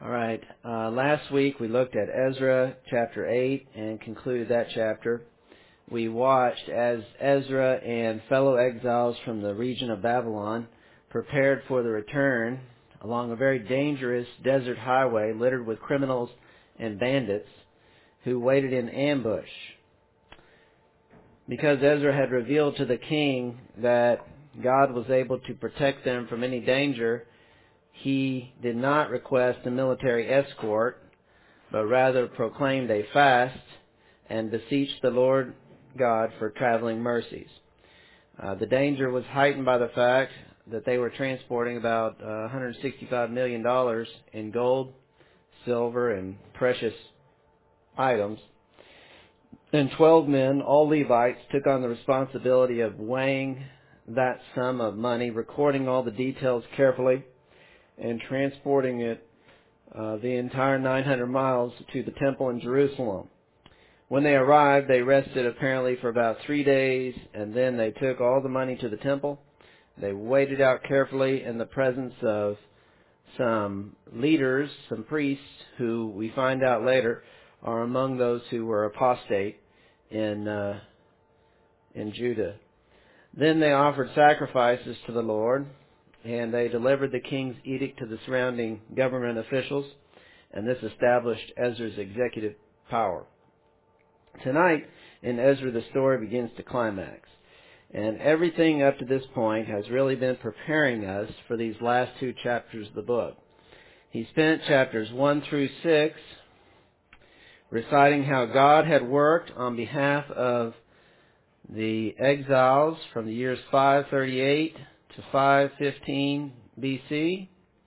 All right. Last week we looked at Ezra chapter 8 and concluded that chapter. We watched as Ezra and fellow exiles from the region of Babylon prepared for the return along a very dangerous desert highway littered with criminals and bandits who waited in ambush. Because Ezra had revealed to the king that God was able to protect them from any danger, he did not request a military escort, but rather proclaimed a fast and beseeched the Lord God for traveling mercies. The danger was heightened by the fact that they were transporting about $165 million in gold, silver, and precious items. And 12 men, all Levites, took on the responsibility of weighing that sum of money, recording all the details carefully, and transporting it the entire 900 miles to the temple in Jerusalem. When they arrived, they rested apparently for about 3 days, and then they took all the money to the temple. They weighed it out carefully in the presence of some leaders, some priests, who we find out later are among those who were apostate in Judah. Then they offered sacrifices to the Lord, and they delivered the king's edict to the surrounding government officials, and this established Ezra's executive power. Tonight, in Ezra, the story begins to climax, and everything up to this point has really been preparing us for these last two chapters of the book. He spent chapters 1 through 6 reciting how God had worked on behalf of the exiles from the years 538 to 515 BC.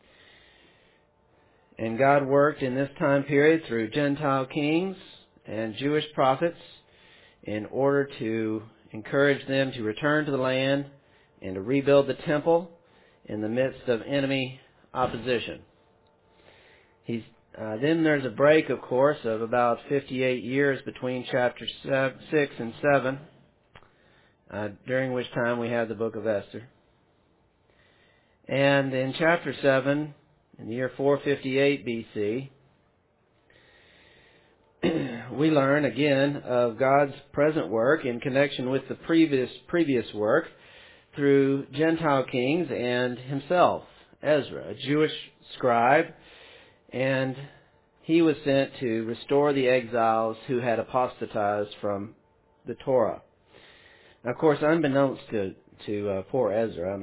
And God worked in this time period through Gentile kings and Jewish prophets in order to encourage them to return to the land and to rebuild the temple in the midst of enemy opposition. Then there's a break, of course, of about 58 years between chapters 6 and 7, during which time we have the book of Esther. And in chapter 7, in the year 458 BC, we learn again of God's present work in connection with the previous work through Gentile kings and himself, Ezra, a Jewish scribe, and he was sent to restore the exiles who had apostatized from the Torah. Now, of course, unbeknownst to poor Ezra,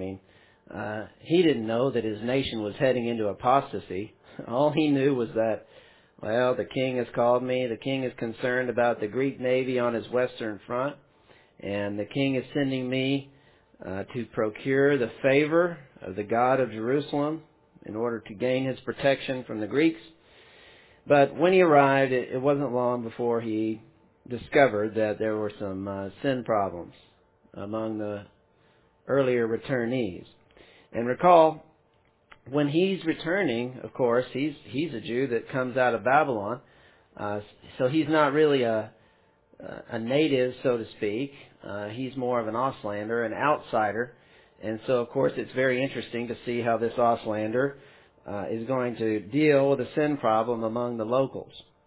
he didn't know that his nation was heading into apostasy. All he knew was that, well, the king has called me. The king is concerned about the Greek navy on his western front. And the king is sending me to procure the favor of the God of Jerusalem in order to gain his protection from the Greeks. But when he arrived, it wasn't long before he discovered that there were some sin problems among the earlier returnees. And recall, when he's returning, of course, he's a Jew that comes out of Babylon, so he's not really a native, so to speak. He's more of an Auslander, an outsider, and so, of course, it's very interesting to see how this Auslander is going to deal with a sin problem among the locals.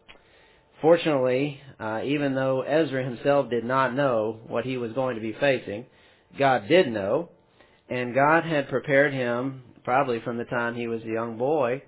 Fortunately, even though Ezra himself did not know what he was going to be facing, God did know, and God had prepared him, probably from the time he was a young boy,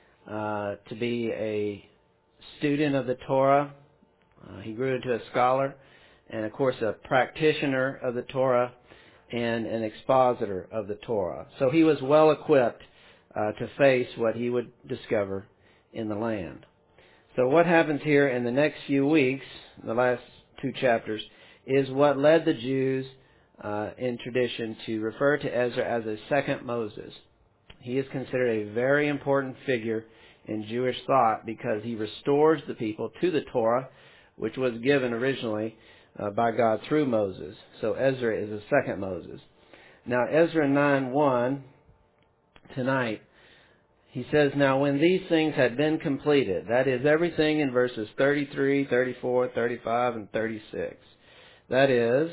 to be a student of the Torah. He grew into a scholar, and of course a practitioner of the Torah, and an expositor of the Torah. So he was well equipped to face what he would discover in the land. So what happens here in the next few weeks, the last two chapters, is what led the Jews in tradition to refer to Ezra as a second Moses. He is considered a very important figure in Jewish thought because he restores the people to the Torah, which was given originally by God through Moses. So Ezra is a second Moses. Now Ezra 9:1 tonight, he says, "Now when these things had been completed," that is everything in verses 33, 34, 35, and 36. That is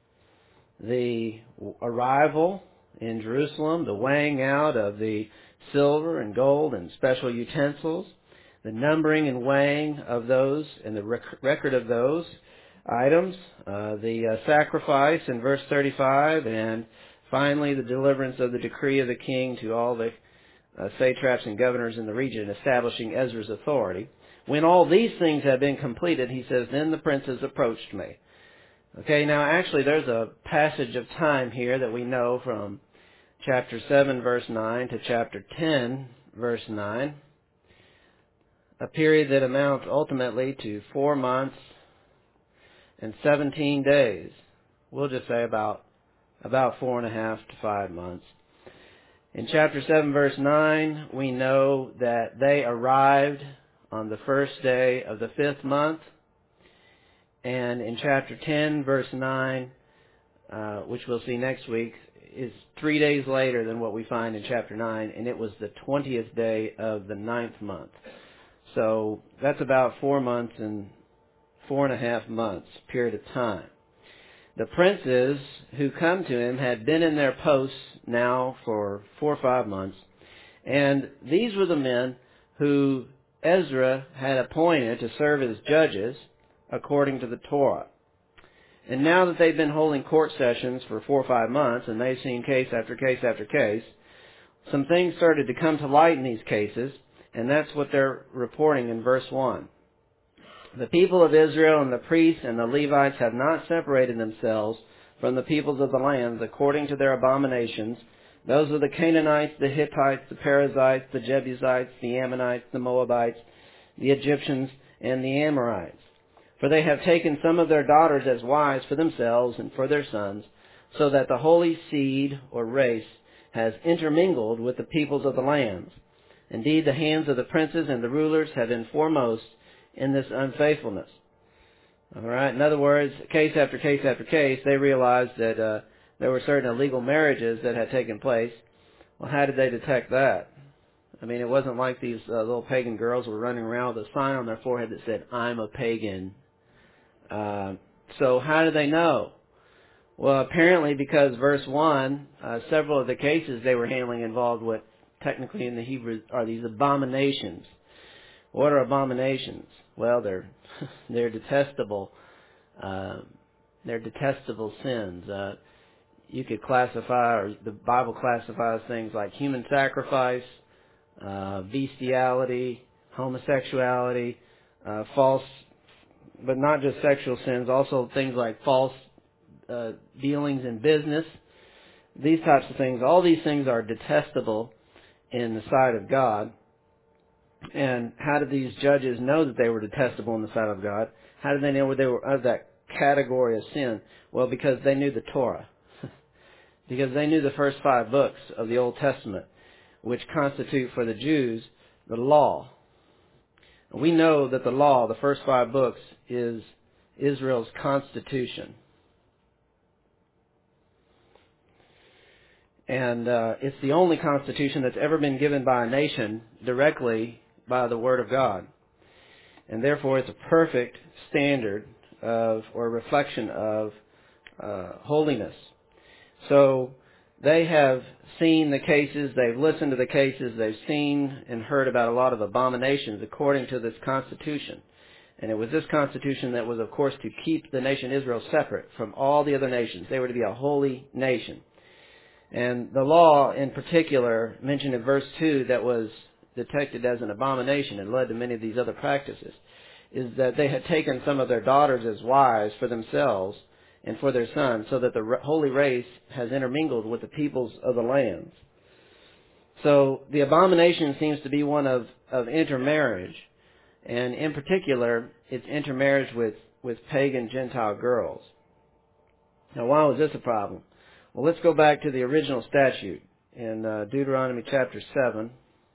the arrival in Jerusalem, the weighing out of the silver and gold and special utensils, the numbering and weighing of those and the record of those items, the sacrifice in verse 35, and finally the deliverance of the decree of the king to all the satraps and governors in the region, establishing Ezra's authority. When all these things have been completed, he says, then the princes approached me. Okay, now actually there's a passage of time here that we know from chapter 7, verse 9 to chapter 10, verse 9. A period that amounts ultimately to 4 months and 17 days. We'll just say about 4.5 to 5 months. In chapter 7, verse 9, we know that they arrived on the first day of the 5th month. And in chapter 10, verse 9, which we'll see next week, is 3 days later than what we find in chapter 9, and it was the 20th day of the 9th month. So that's about 4 months and 4.5 months period of time. The princes who come to him had been in their posts now for 4 or 5 months, and these were the men who Ezra had appointed to serve as judges according to the Torah. And now that they've been holding court sessions for 4 or 5 months, and they've seen case after case after case, some things started to come to light in these cases, and that's what they're reporting in verse 1. The people of Israel and the priests and the Levites have not separated themselves from the peoples of the lands according to their abominations. Those are the Canaanites, the Hittites, the Perizzites, the Jebusites, the Ammonites, the Moabites, the Egyptians, and the Amorites. For they have taken some of their daughters as wives for themselves and for their sons, so that the holy seed or race has intermingled with the peoples of the lands. Indeed, the hands of the princes and the rulers have been foremost in this unfaithfulness. All right. In other words, case after case after case, they realized that there were certain illegal marriages that had taken place. Well, how did they detect that? I mean, it wasn't like these little pagan girls were running around with a sign on their forehead that said, "I'm a pagan." So how did they know? Well, apparently because verse 1, several of the cases they were handling involved what technically in the Hebrew are these abominations. What are abominations? Well, they're detestable. They're detestable sins. You could classify, or the Bible classifies things like human sacrifice, bestiality, homosexuality, false, but not just sexual sins, also things like false dealings in business. These types of things, all these things are detestable in the sight of God. And how did these judges know that they were detestable in the sight of God? How did they know they were of that category of sin? Well, because they knew the Torah. Because they knew the first 5 books of the Old Testament, which constitute for the Jews the law. We know that the law, the first 5 books, is Israel's constitution. And it's the only constitution that's ever been given by a nation directly by the Word of God. And therefore it's a perfect standard of, or reflection of, holiness. So they have seen the cases, they've listened to the cases, they've seen and heard about a lot of abominations according to this constitution. And it was this constitution that was, of course, to keep the nation Israel separate from all the other nations. They were to be a holy nation. And the law in particular, mentioned in verse 2, that was detected as an abomination and led to many of these other practices, is that they had taken some of their daughters as wives for themselves and for their sons, so that the holy race has intermingled with the peoples of the lands. So the abomination seems to be one of intermarriage, and in particular, it's intermarriage with pagan Gentile girls. Now, why was this a problem? Well, let's go back to the original statute in Deuteronomy chapter 7.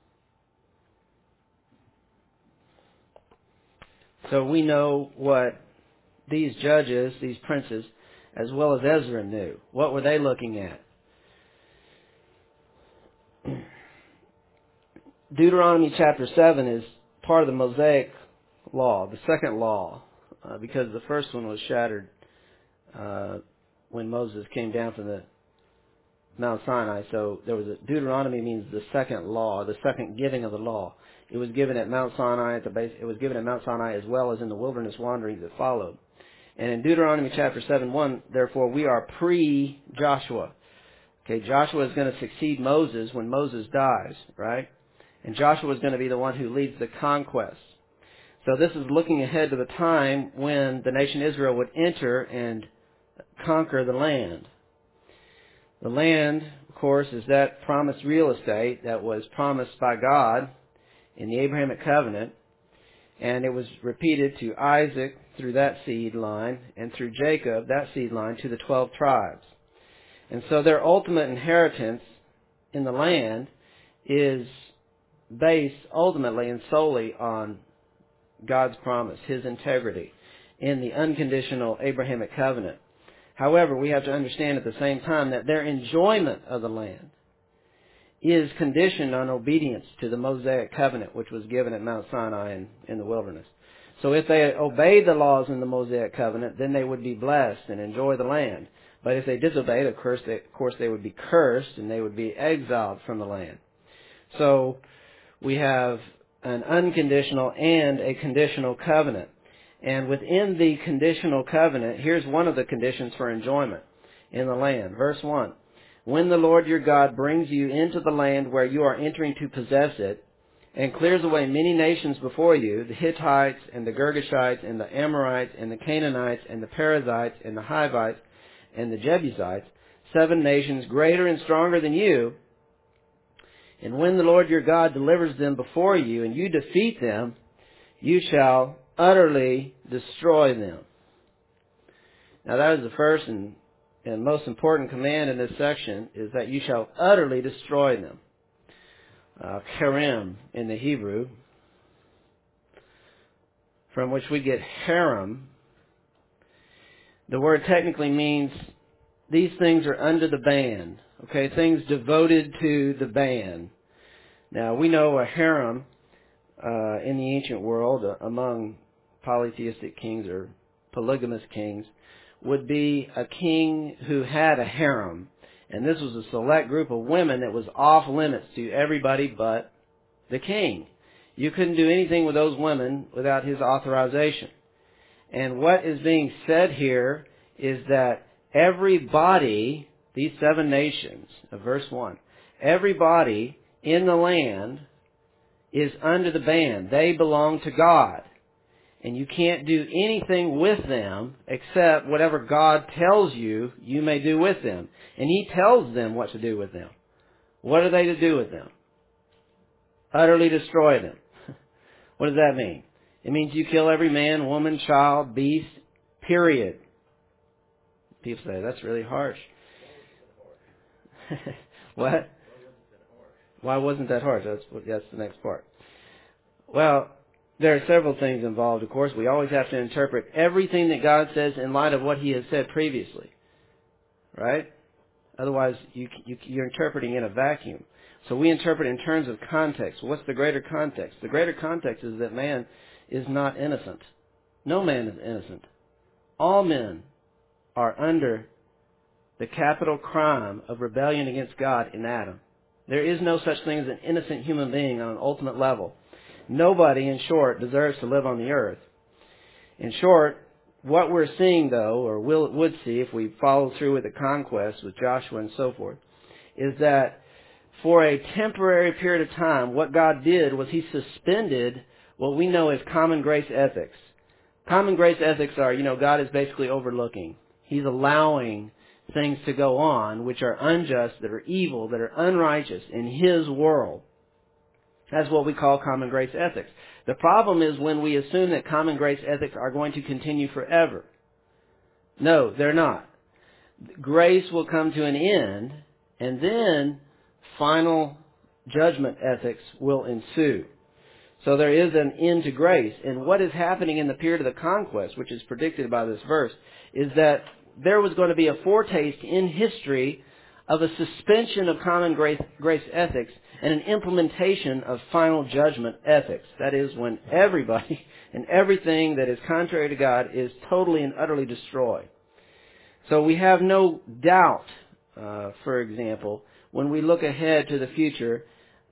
So we know what these judges, these princes, as well as Ezra knew. What were they looking at? Deuteronomy chapter 7 is part of the Mosaic law, the second law, because the first one was shattered when Moses came down from the Mount Sinai. So there was Deuteronomy means the second law, the second giving of the law. It was given at Mount Sinai at the base. It was given at Mount Sinai as well as in the wilderness wanderings that followed. And in Deuteronomy chapter 7:1, therefore we are pre-Joshua. Okay, Joshua is going to succeed Moses when Moses dies, right? And Joshua is going to be the one who leads the conquest. So this is looking ahead to the time when the nation Israel would enter and conquer the land. The land, of course, is that promised real estate that was promised by God in the Abrahamic covenant, and it was repeated to Isaac through that seed line, and through Jacob, that seed line, to the 12 tribes. And so their ultimate inheritance in the land is based ultimately and solely on God's promise, His integrity, in the unconditional Abrahamic covenant. However, we have to understand at the same time that their enjoyment of the land is conditioned on obedience to the Mosaic covenant, which was given at Mount Sinai in the wilderness. So if they obeyed the laws in the Mosaic covenant, then they would be blessed and enjoy the land. But if they disobeyed, of course, they would be cursed and they would be exiled from the land. So we have an unconditional and a conditional covenant. And within the conditional covenant, here's one of the conditions for enjoyment in the land. Verse 1. When the Lord your God brings you into the land where you are entering to possess it, and clears away many nations before you, the Hittites and the Girgashites and the Amorites and the Canaanites and the Perizzites and the Hivites and the Jebusites, 7 nations greater and stronger than you, and when the Lord your God delivers them before you and you defeat them, you shall utterly destroy them. Now that is the first and most important command in this section, is that you shall utterly destroy them. Kerem in the Hebrew, from which we get harem. The word technically means these things are under the ban. Okay, things devoted to the ban. Now we know a harem in the ancient world among polytheistic kings or polygamous kings would be a king who had a harem. And this was a select group of women that was off limits to everybody but the king. You couldn't do anything with those women without his authorization. And what is being said here is that everybody, these 7 nations of verse 1, everybody in the land is under the ban. They belong to God. And you can't do anything with them except whatever God tells you, you may do with them. And He tells them what to do with them. What are they to do with them? Utterly destroy them. What does that mean? It means you kill every man, woman, child, beast, period. People say, that's really harsh. What? Why wasn't that harsh? That's the next part. Well, there are several things involved, of course. We always have to interpret everything that God says in light of what He has said previously. Right? Otherwise, you're interpreting in a vacuum. So we interpret in terms of context. What's the greater context? The greater context is that man is not innocent. No man is innocent. All men are under the capital crime of rebellion against God in Adam. There is no such thing as an innocent human being on an ultimate level. Nobody, in short, deserves to live on the earth. In short, what we're seeing, though, or would see if we follow through with the conquest with Joshua and so forth, is that for a temporary period of time, what God did was He suspended what we know as common grace ethics. Common grace ethics are, God is basically overlooking. He's allowing things to go on which are unjust, that are evil, that are unrighteous in His world. That's what we call common grace ethics. The problem is when we assume that common grace ethics are going to continue forever. No, they're not. Grace will come to an end, and then final judgment ethics will ensue. So there is an end to grace. And what is happening in the period of the conquest, which is predicted by this verse, is that there was going to be a foretaste in history of a suspension of common grace ethics and an implementation of final judgment ethics. That is, when everybody and everything that is contrary to God is totally and utterly destroyed. So we have no doubt, for example, when we look ahead to the future,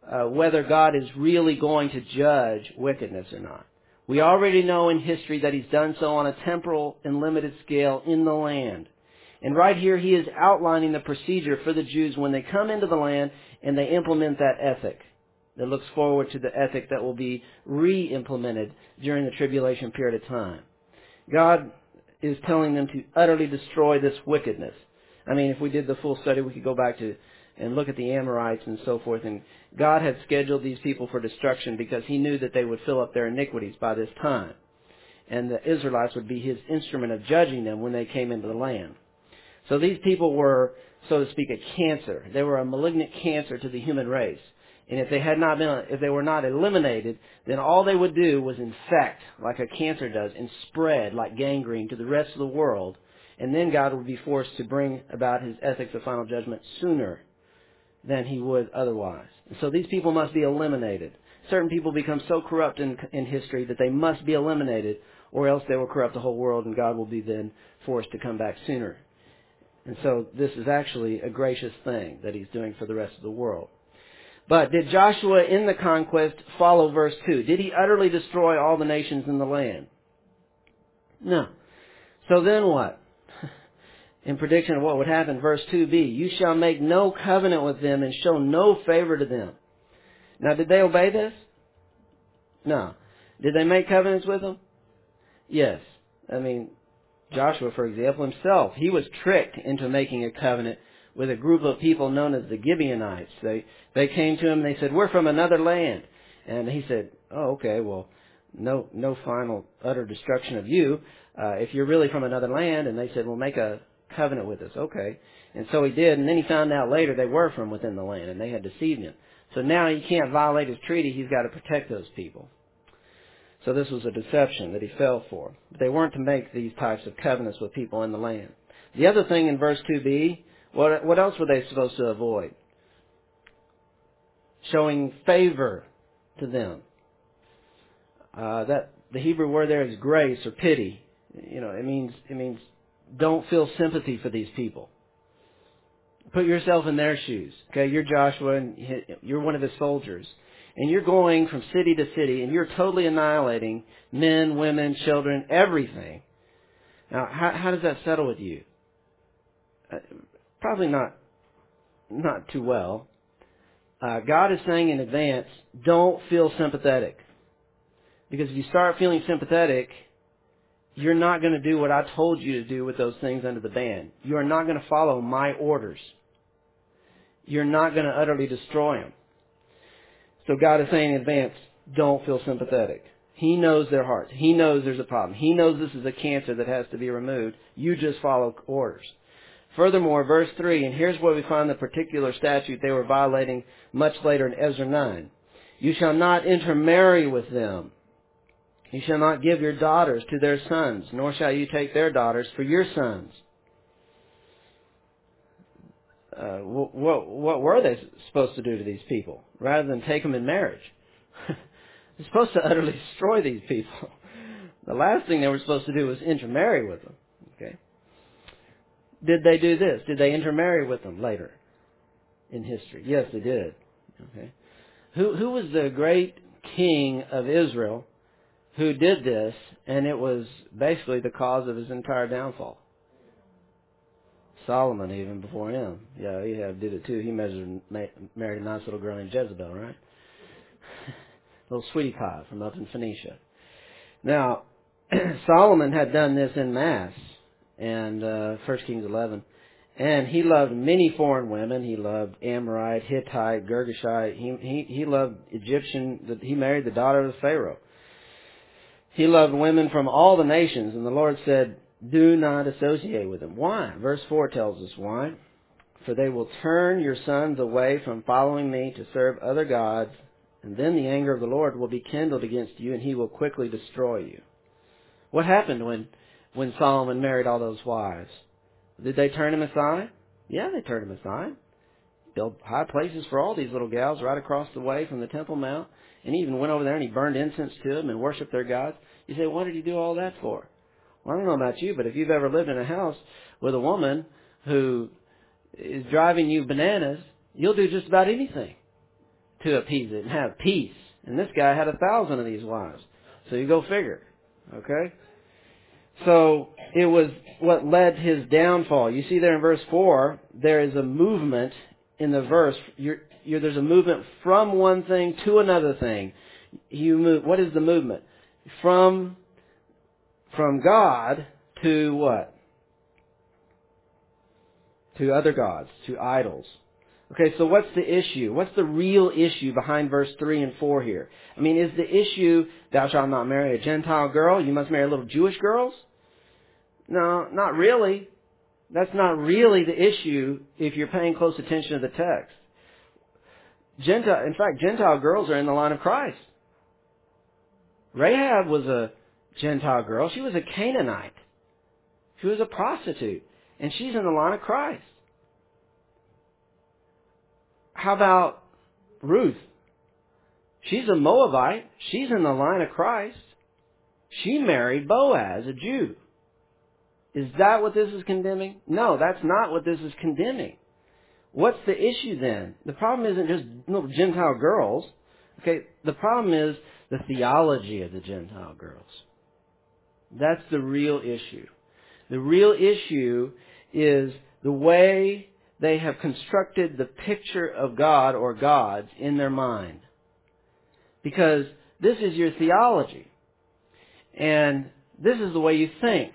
whether God is really going to judge wickedness or not. We already know in history that He's done so on a temporal and limited scale in the land. And right here He is outlining the procedure for the Jews when they come into the land and they implement that ethic that looks forward to the ethic that will be re-implemented during the tribulation period of time. God is telling them to utterly destroy this wickedness. I mean, if we did the full study, we could go back to and look at the Amorites and so forth. And God had scheduled these people for destruction because He knew that they would fill up their iniquities by this time. And the Israelites would be His instrument of judging them when they came into the land. So these people were, so to speak, a cancer. They were a malignant cancer to the human race. And if they were not eliminated, then all they would do was infect like a cancer does and spread like gangrene to the rest of the world. And then God would be forced to bring about His ethics of final judgment sooner than He would otherwise. And so these people must be eliminated. Certain people become so corrupt in history that they must be eliminated, or else they will corrupt the whole world and God will be then forced to come back sooner. And so this is actually a gracious thing that He's doing for the rest of the world. But did Joshua in the conquest follow verse 2? Did he utterly destroy all the nations in the land? No. So then what? In prediction of what would happen, verse 2b, you shall make no covenant with them and show no favor to them. Now, did they obey this? No. Did they make covenants with them? Yes. I mean, Joshua, for example, himself, he was tricked into making a covenant with a group of people known as the Gibeonites. They came to him and they said, we're from another land. And he said, oh, okay, well, no final utter destruction of you if you're really from another land. And they said, well, make a covenant with us. Okay. And so he did, and then he found out later they were from within the land and they had deceived him. So now he can't violate his treaty. He's got to protect those people. So this was a deception that he fell for. But they weren't to make these types of covenants with people in the land. The other thing in verse 2b, what else were they supposed to avoid? Showing favor to them. That the Hebrew word there is grace or pity. You know, it means don't feel sympathy for these people. Put yourself in their shoes. Okay, you're Joshua and you're one of his soldiers. And you're going from city to city and you're totally annihilating men, women, children, everything. Now, how does that settle with you? Probably not too well. God is saying in advance, don't feel sympathetic. Because if you start feeling sympathetic, you're not going to do what I told you to do with those things under the ban. You are not going to follow my orders. You're not going to utterly destroy them. So God is saying in advance, don't feel sympathetic. He knows their hearts. He knows there's a problem. He knows this is a cancer that has to be removed. You just follow orders. Furthermore, verse 3, and here's where we find the particular statute they were violating much later in Ezra 9. You shall not intermarry with them. You shall not give your daughters to their sons, nor shall you take their daughters for your sons. What were they supposed to do to these people, rather than take them in marriage? They're supposed to utterly destroy these people. The last thing they were supposed to do was intermarry with them. Okay. Did they do this? Did they intermarry with them later in history? Yes, they did. Okay. Who was the great king of Israel who did this, and it was basically the cause of his entire downfall? Solomon, even before him. Yeah, Ahab did it too. He married a nice little girl named Jezebel, right? Little sweetie pie from up in Phoenicia. Now, Solomon had done this en masse, and 1 Kings 11. And he loved many foreign women. He loved Amorite, Hittite, Girgashite. He loved Egyptian. He married the daughter of the Pharaoh. He loved women from all the nations, and the Lord said, do not associate with them. Why? Verse 4 tells us why. For they will turn your sons away from following me to serve other gods, and then the anger of the Lord will be kindled against you, and He will quickly destroy you. What happened when Solomon married all those wives? Did they turn him aside? Yeah, they turned him aside. Built high places for all these little gals right across the way from the Temple Mount, and he even went over there and he burned incense to them and worshipped their gods. You say, what did he do all that for? Well, I don't know about you, but if you've ever lived in a house with a woman who is driving you bananas, you'll do just about anything to appease it and have peace. And this guy had 1,000 of these wives. So you go figure. Okay? So it was what led to his downfall. You see there in verse 4, there is a movement in the verse. There's a movement from one thing to another thing. What is the movement? From God to what? To other gods, to idols. Okay, so what's the issue? What's the real issue behind verse 3 and 4 here? I mean, is the issue, thou shalt not marry a Gentile girl, you must marry little Jewish girls? No, not really. That's not really the issue if you're paying close attention to the text. In fact, Gentile girls are in the line of Christ. Rahab was a Gentile girl. She was a Canaanite. She was a prostitute. And she's in the line of Christ. How about Ruth? She's a Moabite. She's in the line of Christ. She married Boaz, a Jew. Is that what this is condemning? No, that's not what this is condemning. What's the issue then? The problem isn't just little Gentile girls. Okay, the problem is the theology of the Gentile girls. That's the real issue. The real issue is the way they have constructed the picture of God or gods in their mind. Because this is your theology. And this is the way you think.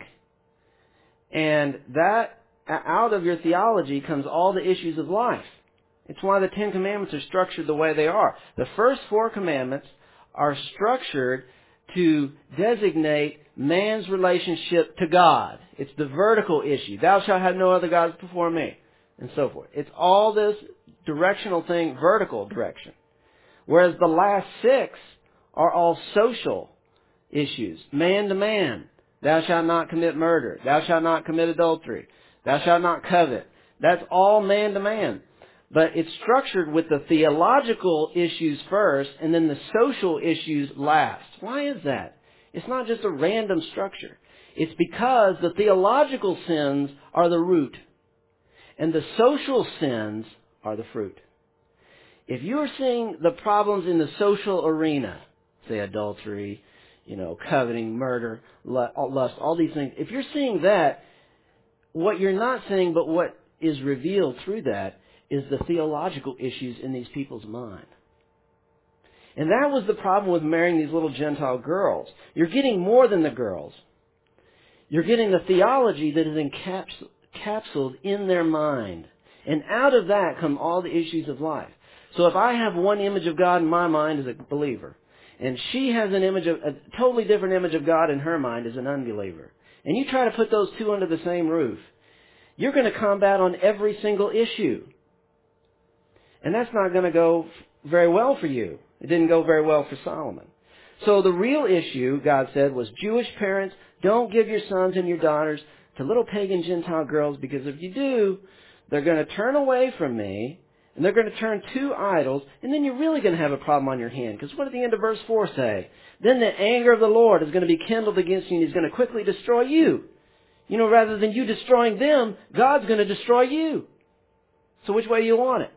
And that, out of your theology comes all the issues of life. It's why the Ten Commandments are structured the way they are. The first 4 commandments are structured to designate man's relationship to God. It's the vertical issue. Thou shalt have no other gods before me. And so forth. It's all this directional thing, vertical direction. Whereas the last 6 are all social issues. Man to man. Thou shalt not commit murder. Thou shalt not commit adultery. Thou shalt not covet. That's all man to man. But it's structured with the theological issues first and then the social issues last. Why is that? It's not just a random structure. It's because the theological sins are the root and the social sins are the fruit. If you're seeing the problems in the social arena, say adultery, coveting, murder, lust, all these things, if you're seeing that, what you're not seeing but what is revealed through that is the theological issues in these people's mind. And that was the problem with marrying these little Gentile girls. You're getting more than the girls. You're getting the theology that is encapsulated in their mind. And out of that come all the issues of life. So if I have one image of God in my mind as a believer, and she has a totally different image of God in her mind as an unbeliever, and you try to put those two under the same roof, you're going to combat on every single issue. And that's not going to go very well for you. It didn't go very well for Solomon. So the real issue, God said, was Jewish parents, don't give your sons and your daughters to little pagan Gentile girls, because if you do, they're going to turn away from me, and they're going to turn to idols, and then you're really going to have a problem on your hand. Because what did the end of verse 4 say? Then the anger of the Lord is going to be kindled against you, and He's going to quickly destroy you. Rather than you destroying them, God's going to destroy you. So which way do you want it?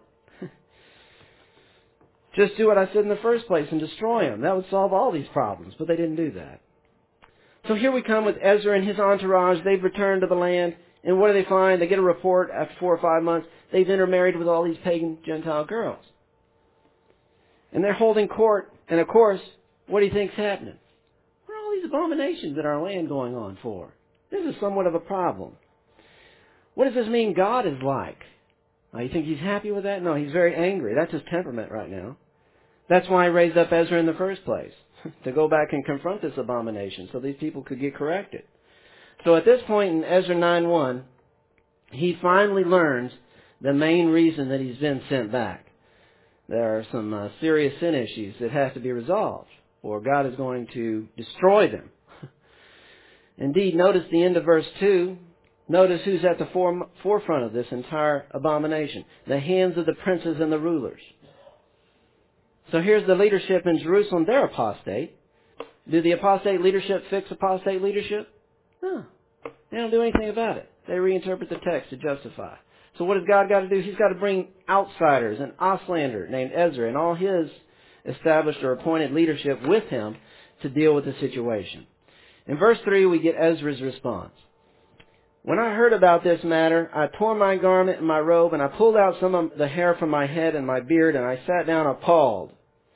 Just do what I said in the first place and destroy them. That would solve all these problems, but they didn't do that. So here we come with Ezra and his entourage. They've returned to the land, and what do they find? They get a report after 4 or 5 months. They've intermarried with all these pagan Gentile girls. And they're holding court, and of course, what do you think's happening? What are all these abominations in our land going on for? This is somewhat of a problem. What does this mean God is like? You think He's happy with that? No, He's very angry. That's His temperament right now. That's why He raised up Ezra in the first place, to go back and confront this abomination so these people could get corrected. So at this point in Ezra 9:1, he finally learns the main reason that he's been sent back. There are some serious sin issues that have to be resolved, or God is going to destroy them. Indeed, notice the end of verse 2. Notice who's at the forefront of this entire abomination. The hands of the princes and the rulers. So here's the leadership in Jerusalem. They're apostate. Do the apostate leadership fix apostate leadership? No. They don't do anything about it. They reinterpret the text to justify. So what has God got to do? He's got to bring outsiders, an Auslander named Ezra, and all his established or appointed leadership with him to deal with the situation. In verse 3, we get Ezra's response. When I heard about this matter, I tore my garment and my robe, and I pulled out some of the hair from my head and my beard, and I sat down appalled.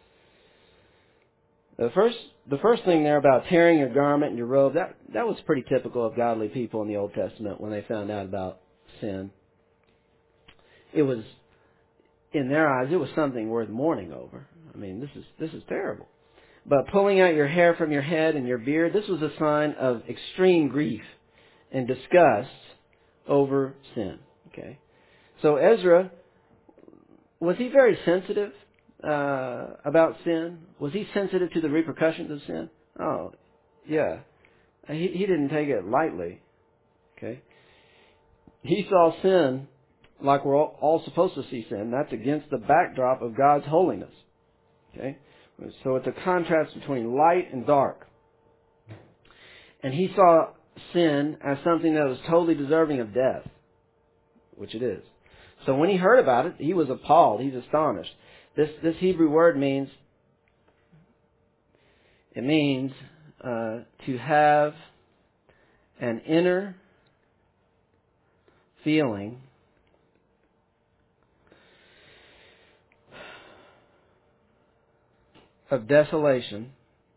The first thing there about tearing your garment and your robe, that was pretty typical of godly people in the Old Testament when they found out about sin. It was, in their eyes, it was something worth mourning over. I mean, this is terrible. But pulling out your hair from your head and your beard, this was a sign of extreme grief and disgust over sin. Okay, so Ezra, was he very sensitive about sin? Was he sensitive to the repercussions of sin? Oh, yeah. He didn't take it lightly. Okay, he saw sin like we're all supposed to see sin. That's against the backdrop of God's holiness. Okay, so it's a contrast between light and dark. And he saw sin as something that was totally deserving of death, which it is. So when he heard about it, he was appalled. He's astonished. This Hebrew word means to have an inner feeling of desolation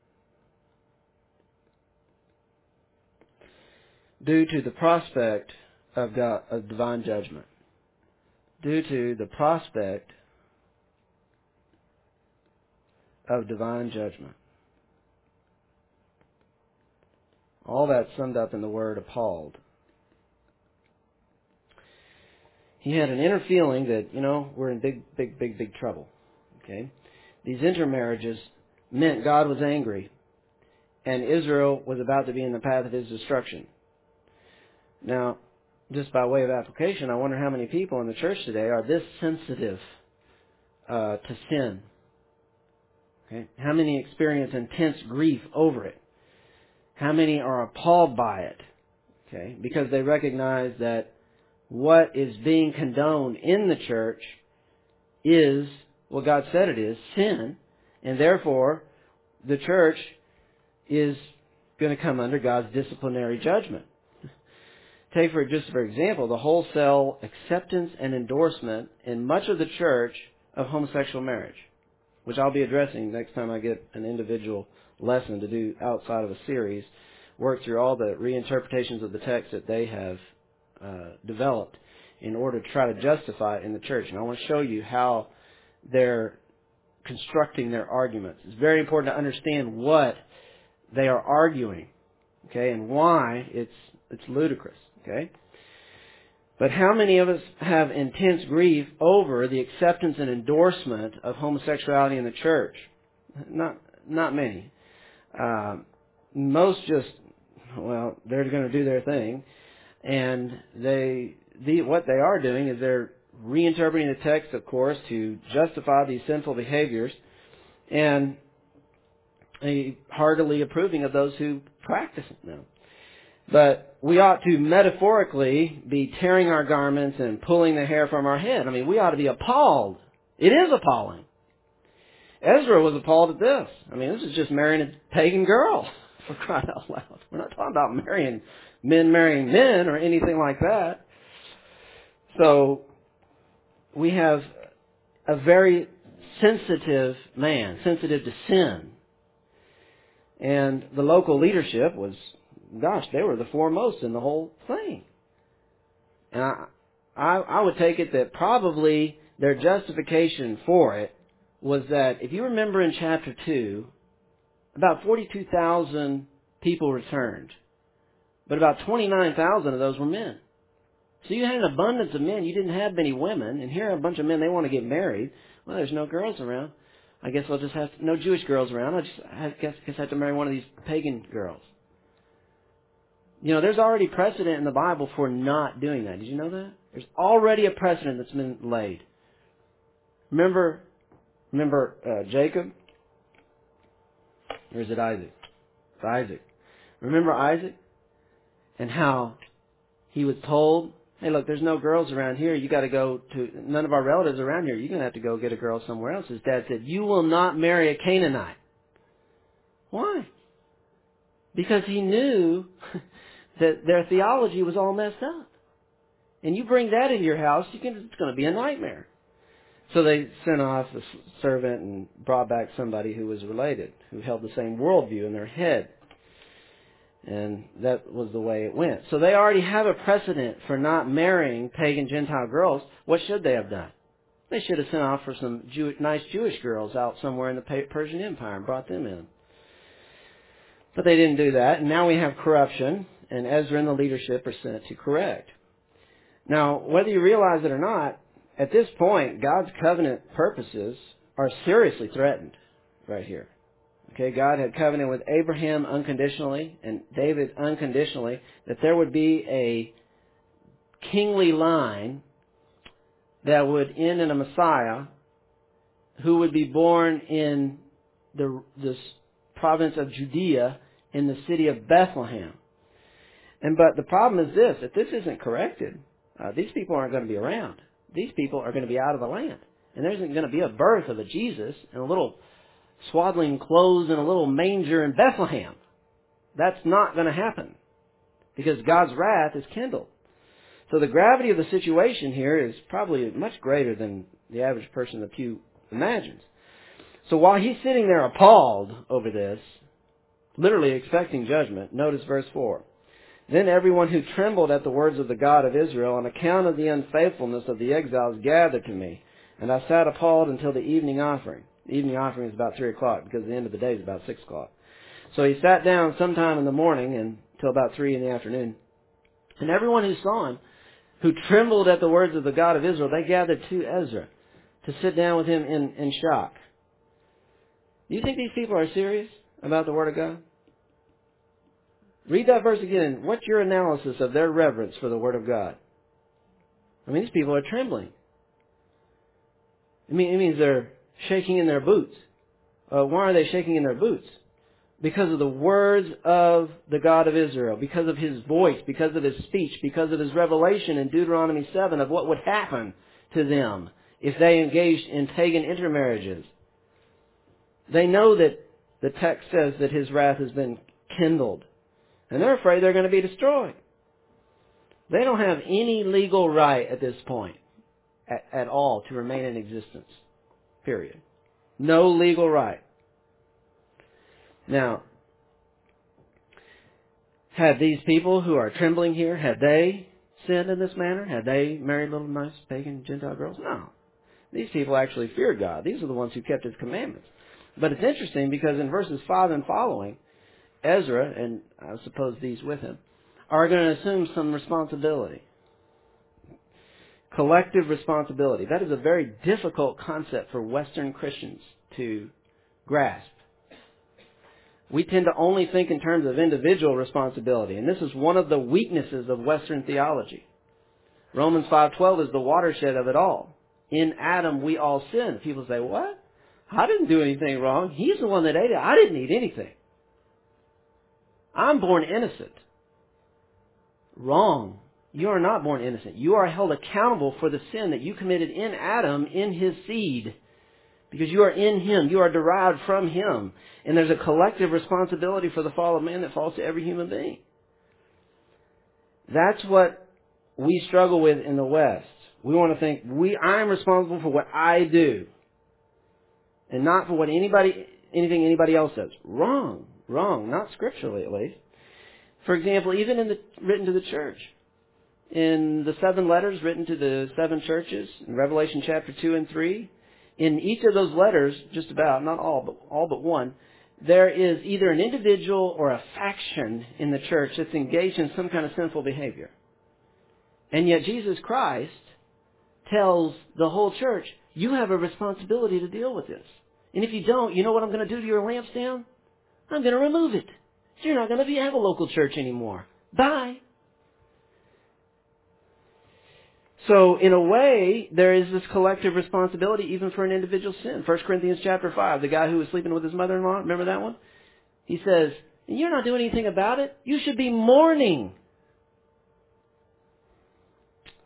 due to the prospect of divine judgment. Due to the prospect of divine judgment. All that summed up in the word appalled. He had an inner feeling that, we're in big trouble. Okay? These intermarriages meant God was angry and Israel was about to be in the path of his destruction. Now, just by way of application, I wonder how many people in the church today are this sensitive to sin. Okay? How many experience intense grief over it? How many are appalled by it? Okay? Because they recognize that what is being condoned in the church is what God said it is, sin, and therefore the church is going to come under God's disciplinary judgment. Take for example, the wholesale acceptance and endorsement in much of the church of homosexual marriage, which I'll be addressing next time I get an individual lesson to do outside of a series, work through all the reinterpretations of the text that they have developed in order to try to justify it in the church. And I want to show you how they're constructing their arguments. It's very important to understand what they are arguing, okay, and why it's ludicrous, okay? But how many of us have intense grief over the acceptance and endorsement of homosexuality in the church? Not many. Most just, they're going to do their thing, and what they are doing is they're reinterpreting the text, of course, to justify these sinful behaviors, and heartily approving of those who practice them. But we ought to metaphorically be tearing our garments and pulling the hair from our head. I mean, we ought to be appalled. It is appalling. Ezra was appalled at this. I mean, this is just marrying a pagan girl, for crying out loud. We're not talking about marrying men or anything like that. So we have a very sensitive man, sensitive to sin. And the local leadership was, they were the foremost in the whole thing. And I would take it that probably their justification for it was that, if you remember in chapter 2, about 42,000 people returned. But about 29,000 of those were men. So you had an abundance of men. You didn't have many women. And here are a bunch of men, they want to get married. Well, there's no girls around. I guess I'll just have no Jewish girls around. I guess I have to marry one of these pagan girls. There's already precedent in the Bible for not doing that. Did you know that? There's already a precedent that's been laid. Remember Jacob? Or is it Isaac? It's Isaac. Remember Isaac? And how he was told Hey, look, there's no girls around here. You got to go to, none of our relatives around here. You're going to have to go get a girl somewhere else. His dad said, you will not marry a Canaanite. Why? Because he knew that their theology was all messed up. And you bring that into your house, it's going to be a nightmare. So they sent off a servant and brought back somebody who was related, who held the same worldview in their head. And that was the way it went. So they already have a precedent for not marrying pagan Gentile girls. What should they have done? They should have sent off for some nice Jewish girls out somewhere in the Persian Empire and brought them in. But they didn't do that. And now we have corruption, and Ezra and the leadership are sent to correct. Now, whether you realize it or not, at this point, God's covenant purposes are seriously threatened right here. Okay, God had covenanted with Abraham unconditionally and David unconditionally that there would be a kingly line that would end in a Messiah who would be born in the province of Judea in the city of Bethlehem. But the problem is this: if this isn't corrected, these people aren't going to be around. These people are going to be out of the land. And there isn't going to be a birth of a Jesus in a little swaddling clothes in a little manger in Bethlehem. That's not going to happen because God's wrath is kindled. So the gravity of the situation here is probably much greater than the average person in the pew imagines. So while he's sitting there appalled over this, literally expecting judgment, notice verse 4. Then everyone who trembled at the words of the God of Israel on account of the unfaithfulness of the exiles gathered to me, and I sat appalled until the evening offering. The evening offering is about 3 o'clock because the end of the day is about 6 o'clock. So he sat down sometime in the morning until about 3 in the afternoon. And everyone who saw him, who trembled at the words of the God of Israel, they gathered to Ezra to sit down with him in shock. Do you think these people are serious about the Word of God? Read that verse again. What's your analysis of their reverence for the Word of God? I mean, these people are trembling. It means they're shaking in their boots. Why are they shaking in their boots? Because of the words of the God of Israel, because of His voice, because of His speech, because of His revelation in Deuteronomy 7 of what would happen to them if they engaged in pagan intermarriages. They know that the text says that His wrath has been kindled, and they're afraid they're going to be destroyed. They don't have any legal right at this point at all to remain in existence. Period. No legal right. Now, had these people who are trembling here, had they sinned in this manner? Had they married little nice pagan Gentile girls? No. These people actually feared God. These are the ones who kept His commandments. But it's interesting because in verses 5 and following, Ezra, and I suppose these with him, are going to assume some responsibility. Collective responsibility. That is a very difficult concept for Western Christians to grasp. We tend to only think in terms of individual responsibility, and this is one of the weaknesses of Western theology. Romans 5:12 is the watershed of it all. In Adam we all sin. People say, what? I didn't do anything wrong. He's the one that ate it. I didn't eat anything. I'm born innocent. Wrong. You are not born innocent. You are held accountable for the sin that you committed in Adam, in his seed. Because you are in him. You are derived from him. And there's a collective responsibility for the fall of man that falls to every human being. That's what we struggle with in the West. We want to think, I'm responsible for what I do. And not for what anything anybody else does. Wrong. Wrong. Not scripturally, at least. For example, even written to the church. In the 7 letters written to the 7 churches, in Revelation chapter 2 and 3, in each of those letters, just about, not all but one, there is either an individual or a faction in the church that's engaged in some kind of sinful behavior. And yet Jesus Christ tells the whole church, you have a responsibility to deal with this. And if you don't, you know what I'm going to do to your lampstand? I'm going to remove it. So you're not going to have a local church anymore. Bye. So, in a way, there is this collective responsibility even for an individual sin. 1 Corinthians chapter 5, the guy who was sleeping with his mother-in-law, remember that one? He says, you're not doing anything about it. You should be mourning.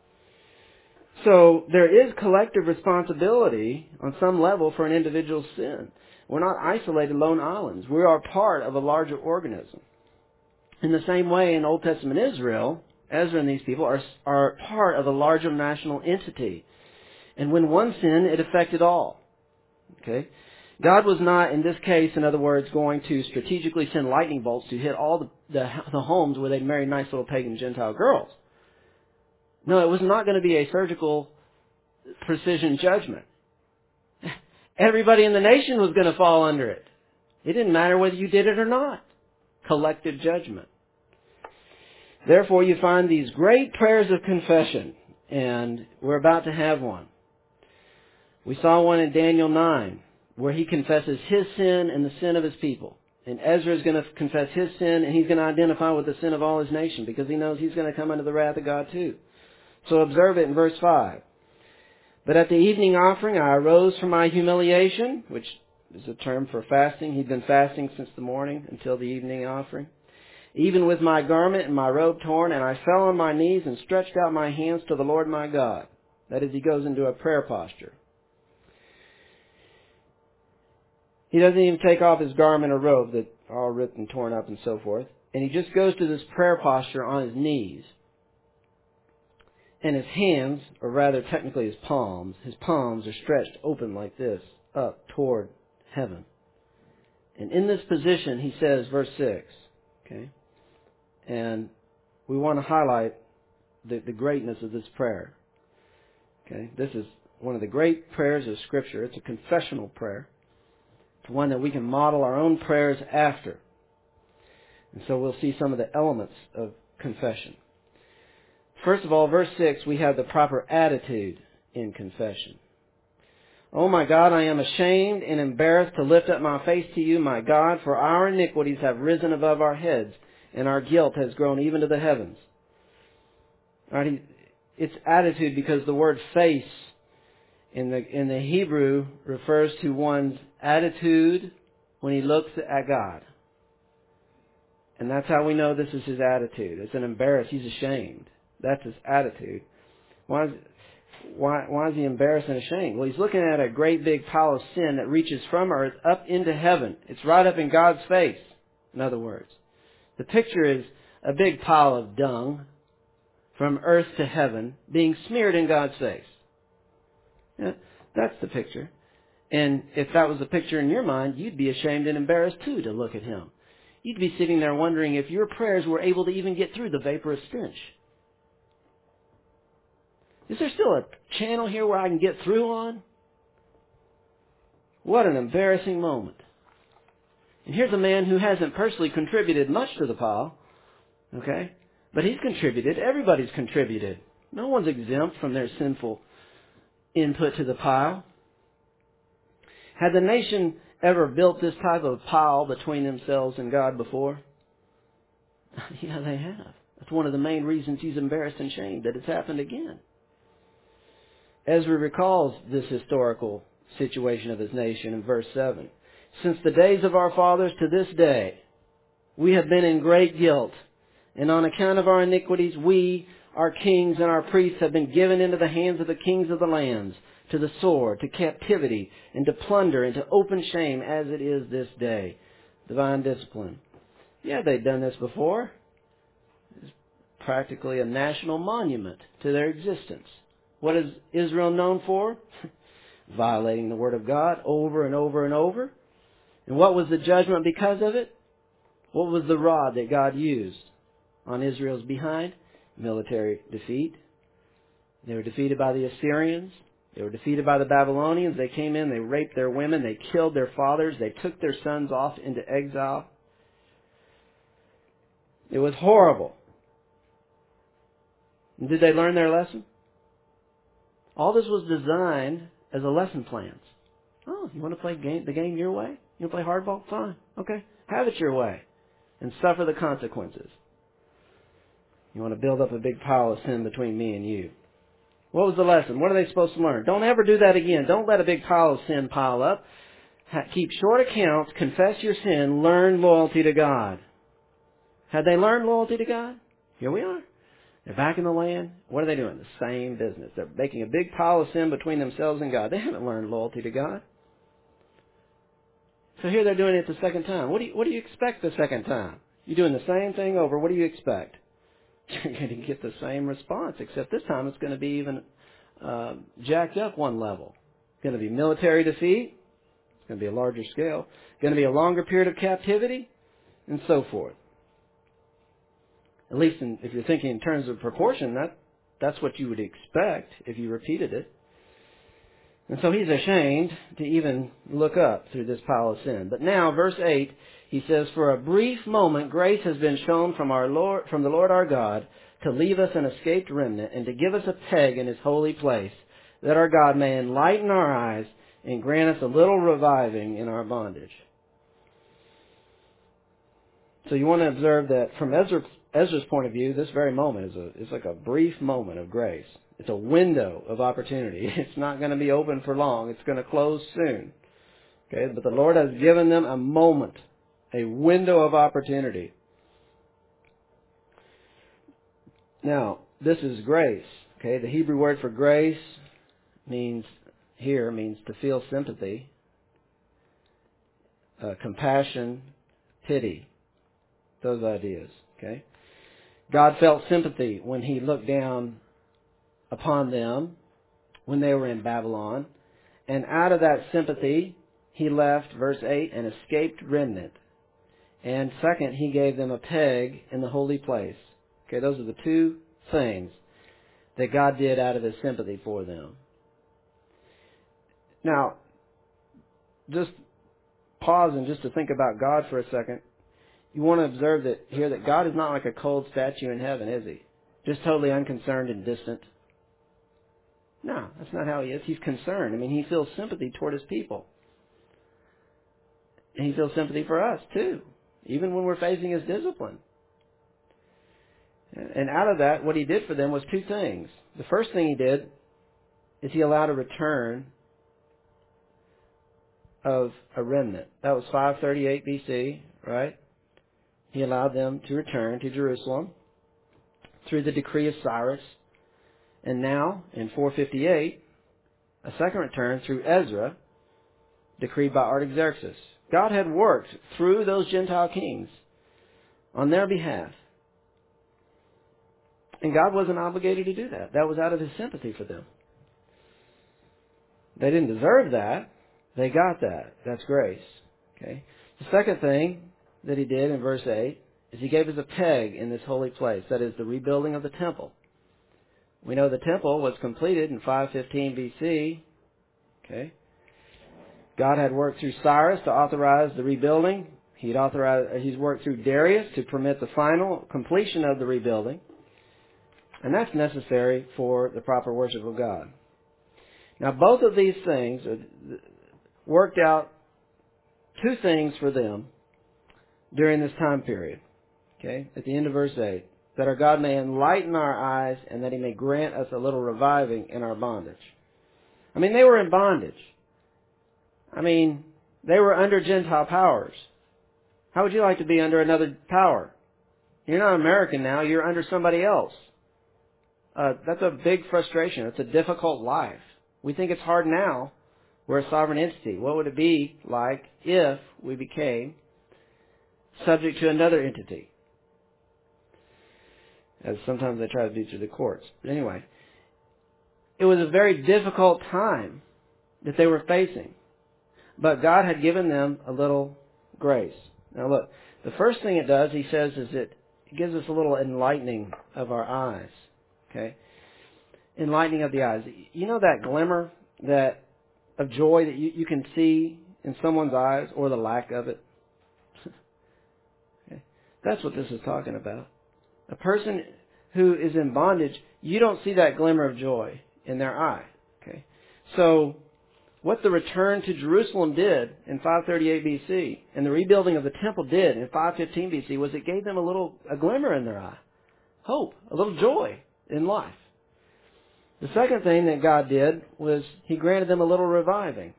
So there is collective responsibility on some level for an individual's sin. We're not isolated lone islands. We are part of a larger organism. In the same way, in Old Testament Israel, Ezra and these people are part of a larger national entity. And when one sinned, it affected all. Okay? God was not, in this case, in other words, going to strategically send lightning bolts to hit all the homes where they married nice little pagan Gentile girls. No, it was not going to be a surgical precision judgment. Everybody in the nation was going to fall under it. It didn't matter whether you did it or not. Collective judgment. Therefore, you find these great prayers of confession, and we're about to have one. We saw one in Daniel 9, where he confesses his sin and the sin of his people. And Ezra is going to confess his sin, and he's going to identify with the sin of all his nation, because he knows he's going to come under the wrath of God too. So observe it in verse 5. But at the evening offering I arose from my humiliation, which is a term for fasting. He'd been fasting since the morning until the evening offering. Even with my garment and my robe torn, and I fell on my knees and stretched out my hands to the Lord my God. That is, he goes into a prayer posture. He doesn't even take off his garment or robe that are all ripped and torn up and so forth. And he just goes to this prayer posture on his knees. And his hands, or rather technically his palms are stretched open like this, up toward heaven. And in this position, he says, verse 6, okay? And we want to highlight the greatness of this prayer. Okay? This is one of the great prayers of Scripture. It's a confessional prayer. It's one that we can model our own prayers after. And so we'll see some of the elements of confession. First of all, verse 6, we have the proper attitude in confession. Oh my God, I am ashamed and embarrassed to lift up my face to you, my God, for our iniquities have risen above our heads, and our guilt has grown even to the heavens. All right, it's attitude because the word face in the Hebrew refers to one's attitude when he looks at God. And that's how we know this is his attitude. It's an embarrassed. He's ashamed. That's his attitude. Why is he embarrassed and ashamed? Well, he's looking at a great big pile of sin that reaches from earth up into heaven. It's right up in God's face, in other words. The picture is a big pile of dung from earth to heaven being smeared in God's face. Yeah, that's the picture. And if that was the picture in your mind, you'd be ashamed and embarrassed too to look at him. You'd be sitting there wondering if your prayers were able to even get through the vaporous stench. Is there still a channel here where I can get through on? What an embarrassing moment. And here's a man who hasn't personally contributed much to the pile. Okay? But he's contributed. Everybody's contributed. No one's exempt from their sinful input to the pile. Had the nation ever built this type of pile between themselves and God before? Yeah, they have. That's one of the main reasons he's embarrassed and shamed, that it's happened again. Ezra recalls this historical situation of his nation in verse 7. Since the days of our fathers to this day, we have been in great guilt, and on account of our iniquities, we, our kings and our priests, have been given into the hands of the kings of the lands, to the sword, to captivity, and to plunder, and to open shame, as it is this day. Divine discipline. Yeah, they'd done this before. It's practically a national monument to their existence. What is Israel known for? Violating the Word of God over and over and over. And what was the judgment because of it? What was the rod that God used on Israel's behind? Military defeat. They were defeated by the Assyrians. They were defeated by the Babylonians. They came in, they raped their women, they killed their fathers, they took their sons off into exile. It was horrible. And did they learn their lesson? All this was designed as a lesson plan. Oh, you want to play the game your way? You want to play hardball? Fine. Okay. Have it your way. And suffer the consequences. You want to build up a big pile of sin between me and you. What was the lesson? What are they supposed to learn? Don't ever do that again. Don't let a big pile of sin pile up. Keep short accounts. Confess your sin. Learn loyalty to God. Had they learned loyalty to God? Here we are. They're back in the land. What are they doing? The same business. They're making a big pile of sin between themselves and God. They haven't learned loyalty to God. So here they're doing it the second time. What do you expect the second time? You're doing the same thing over. What do you expect? You're going to get the same response, except this time it's going to be even jacked up one level. It's going to be military defeat. It's going to be a larger scale. It's going to be a longer period of captivity, and so forth. At least if you're thinking in terms of proportion, that's what you would expect if you repeated it. And so he's ashamed to even look up through this pile of sin. But now, verse 8, he says, "For a brief moment grace has been shown from the Lord our God, to leave us an escaped remnant and to give us a peg in His holy place, that our God may enlighten our eyes and grant us a little reviving in our bondage." So you want to observe that from Ezra's point of view, this very moment is like a brief moment of grace. It's a window of opportunity. It's not going to be open for long. It's going to close soon. Okay, but the Lord has given them a moment, a window of opportunity. Now, this is grace. Okay, the Hebrew word for grace means to feel sympathy, compassion, pity, those ideas. Okay, God felt sympathy when He looked down upon them when they were in Babylon, and out of that sympathy He left, verse 8, an escaped remnant. And second, He gave them a peg in the holy place. Okay, those are the two things that God did out of His sympathy for them. Now, just pause and just to think about God for a second. You want to observe that here that God is not like a cold statue in heaven, is He? Just totally unconcerned and distant. No, that's not how He is. He's concerned. I mean, He feels sympathy toward His people. And He feels sympathy for us, too, even when we're facing His discipline. And out of that, what He did for them was two things. The first thing He did is He allowed a return of a remnant. That was 538 BC, right? He allowed them to return to Jerusalem through the decree of Cyrus. And now, in 458, a second return through Ezra, decreed by Artaxerxes. God had worked through those Gentile kings on their behalf. And God wasn't obligated to do that. That was out of His sympathy for them. They didn't deserve that. They got that. That's grace. Okay. The second thing that He did in verse 8 is He gave us a peg in this holy place. That is the rebuilding of the temple. We know the temple was completed in 515 BC. Okay. God had worked through Cyrus to authorize the rebuilding. He's worked through Darius to permit the final completion of the rebuilding. And that's necessary for the proper worship of God. Now, both of these things worked out two things for them during this time period. Okay, at the end of verse 8. That our God may enlighten our eyes and that He may grant us a little reviving in our bondage. I mean, they were in bondage. I mean, they were under Gentile powers. How would you like to be under another power? You're not American now. You're under somebody else. That's a big frustration. It's a difficult life. We think it's hard now. We're a sovereign entity. What would it be like if we became subject to another entity? As sometimes they try to do through the courts. But anyway, it was a very difficult time that they were facing. But God had given them a little grace. Now look, the first thing it does, He says, is it gives us a little enlightening of our eyes. Okay? Enlightening of the eyes. You know that glimmer of joy that you can see in someone's eyes, or the lack of it? Okay? That's what this is talking about. A person who is in bondage, you don't see that glimmer of joy in their eye. Okay? So, what the return to Jerusalem did in 538 BC and the rebuilding of the temple did in 515 BC was it gave them a glimmer in their eye. Hope, a little joy in life. The second thing that God did was He granted them a little reviving.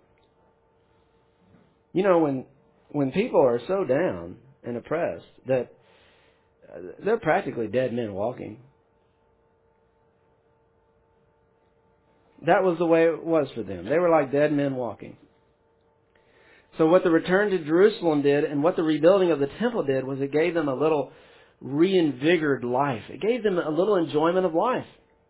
You know, when people are so down and oppressed that they're practically dead men walking. That was the way it was for them. They were like dead men walking. So what the return to Jerusalem did and what the rebuilding of the temple did was it gave them a little reinvigorated life. It gave them a little enjoyment of life.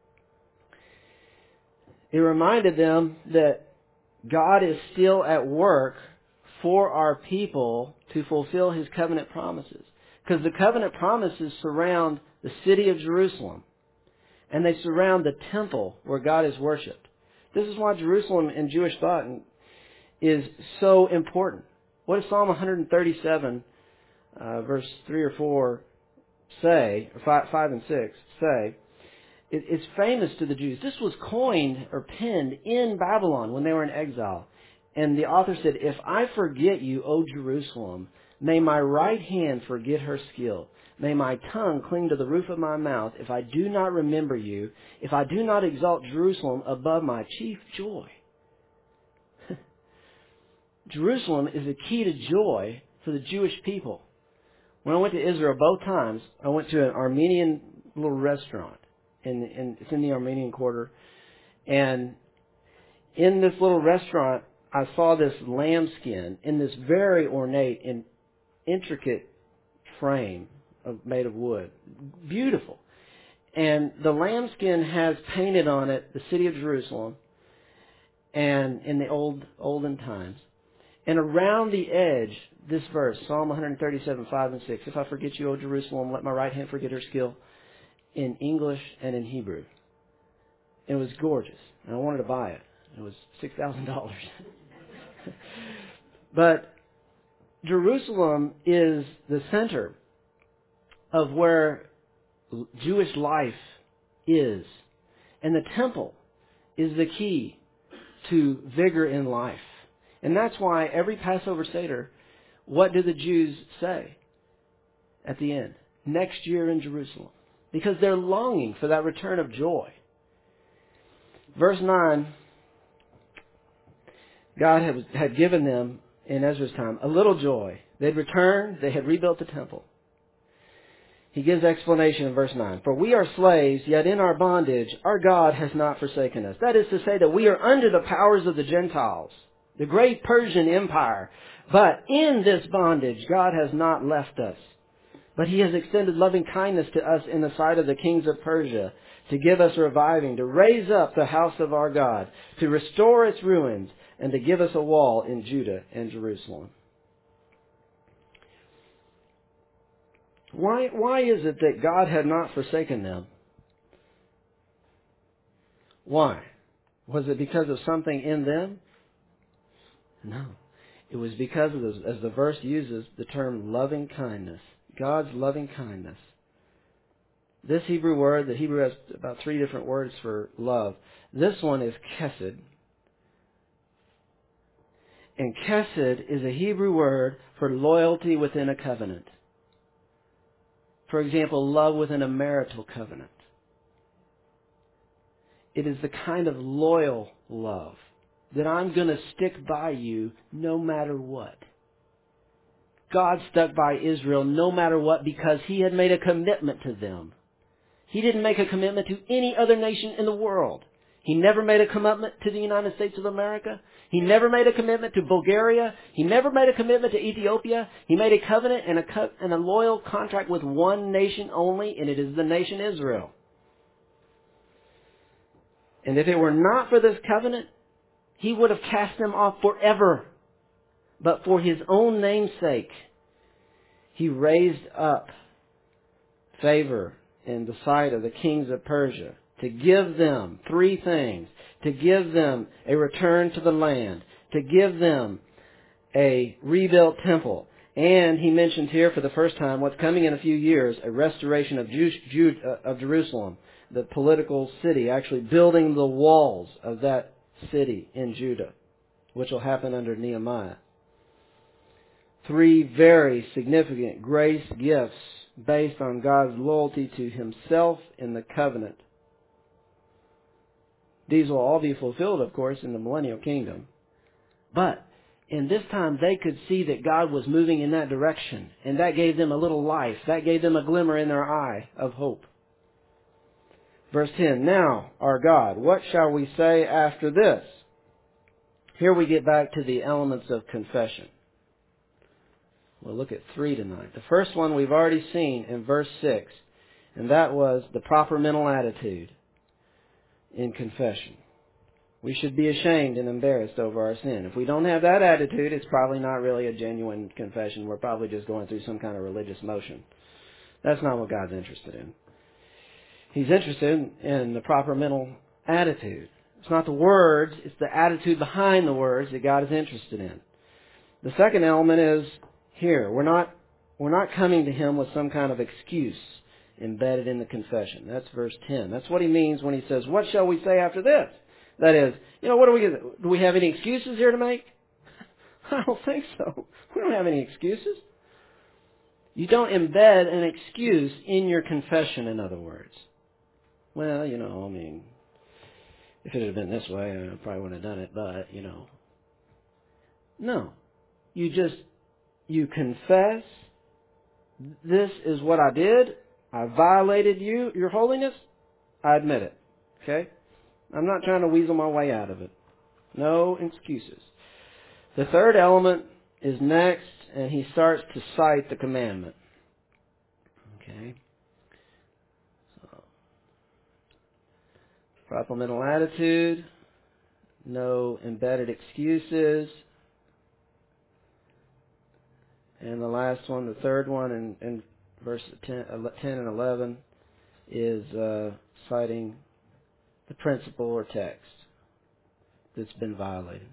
It reminded them that God is still at work for our people to fulfill His covenant promises. Because the covenant promises surround the city of Jerusalem. And they surround the temple where God is worshipped. This is why Jerusalem in Jewish thought is so important. What does Psalm 137, verse 3 or 4 say, or 5 and 6 say? It's famous to the Jews. This was coined or penned in Babylon when they were in exile. And the author said, "If I forget you, O Jerusalem, may my right hand forget her skill. May my tongue cling to the roof of my mouth if I do not remember you, if I do not exalt Jerusalem above my chief joy." Jerusalem is the key to joy for the Jewish people. When I went to Israel both times, I went to an Armenian little restaurant. It's in the Armenian Quarter. And in this little restaurant, I saw this lambskin in this very ornate and intricate frame made of wood. Beautiful. And the lambskin has painted on it the city of Jerusalem and in the olden times. And around the edge, this verse, Psalm 137, 5 and 6, "If I forget you, O Jerusalem, let my right hand forget her skill," in English and in Hebrew. It was gorgeous. And I wanted to buy it. It was $6,000. But Jerusalem is the center of where Jewish life is. And the temple is the key to vigor in life. And that's why every Passover Seder, what do the Jews say at the end? Next year in Jerusalem. Because they're longing for that return of joy. Verse 9, God had given them, in Ezra's time, a little joy. They'd returned, they had rebuilt the temple. He gives explanation in verse 9. "For we are slaves, yet in our bondage our God has not forsaken us." That is to say that we are under the powers of the Gentiles, the great Persian Empire. But in this bondage, God has not left us. But He has extended loving kindness to us in the sight of the kings of Persia, to give us reviving, to raise up the house of our God, to restore its ruins, and to give us a wall in Judah and Jerusalem. Why is it that God had not forsaken them? Why? Was it because of something in them? No. It was because of, as the verse uses, the term loving kindness. God's loving kindness. This Hebrew word, the Hebrew has about 3 different words for love. This one is chesed. And chesed is a Hebrew word for loyalty within a covenant. For example, love within a marital covenant. It is the kind of loyal love that I'm going to stick by you no matter what. God stuck by Israel no matter what because He had made a commitment to them. He didn't make a commitment to any other nation in the world. He never made a commitment to the United States of America. He never made a commitment to Bulgaria. He never made a commitment to Ethiopia. He made a covenant and a loyal contract with one nation only, and it is the nation Israel. And if it were not for this covenant, He would have cast them off forever. But for His own name's sake, He raised up favor in the sight of the kings of Persia to give them 3 things. To give them a return to the land. To give them a rebuilt temple. And He mentions here for the first time what's coming in a few years, a restoration of Jerusalem, the political city, actually building the walls of that city in Judah, which will happen under Nehemiah. 3 very significant grace gifts based on God's loyalty to Himself in the covenant. These will all be fulfilled, of course, in the millennial kingdom. But in this time, they could see that God was moving in that direction. And that gave them a little life. That gave them a glimmer in their eye of hope. Verse 10, now, our God, what shall we say after this? Here we get back to the elements of confession. We'll look at 3 tonight. The first one we've already seen in verse 6, and that was the proper mental attitude in confession. We should be ashamed and embarrassed over our sin. If we don't have that attitude, it's probably not really a genuine confession. We're probably just going through some kind of religious motion. That's not what God's interested in. He's interested in the proper mental attitude. It's not the words, it's the attitude behind the words that God is interested in. The second element is here. We're not coming to Him with some kind of excuse embedded in the confession. That's verse 10. That's what he means when he says, what shall we say after this? That is, what do we have any excuses here to make? I don't think so. We don't have any excuses. You don't embed an excuse in your confession, in other words. Well, if it had been this way, I probably wouldn't have done it, but, No. You confess, this is what I did. I violated your holiness. I admit it. Okay? I'm not trying to weasel my way out of it. No excuses. The third element is next, and he starts to cite the commandment. Okay? So, proper mental attitude, no embedded excuses. And the last one, the third one, in verse 10 and 11, is citing the principle or text that's been violated.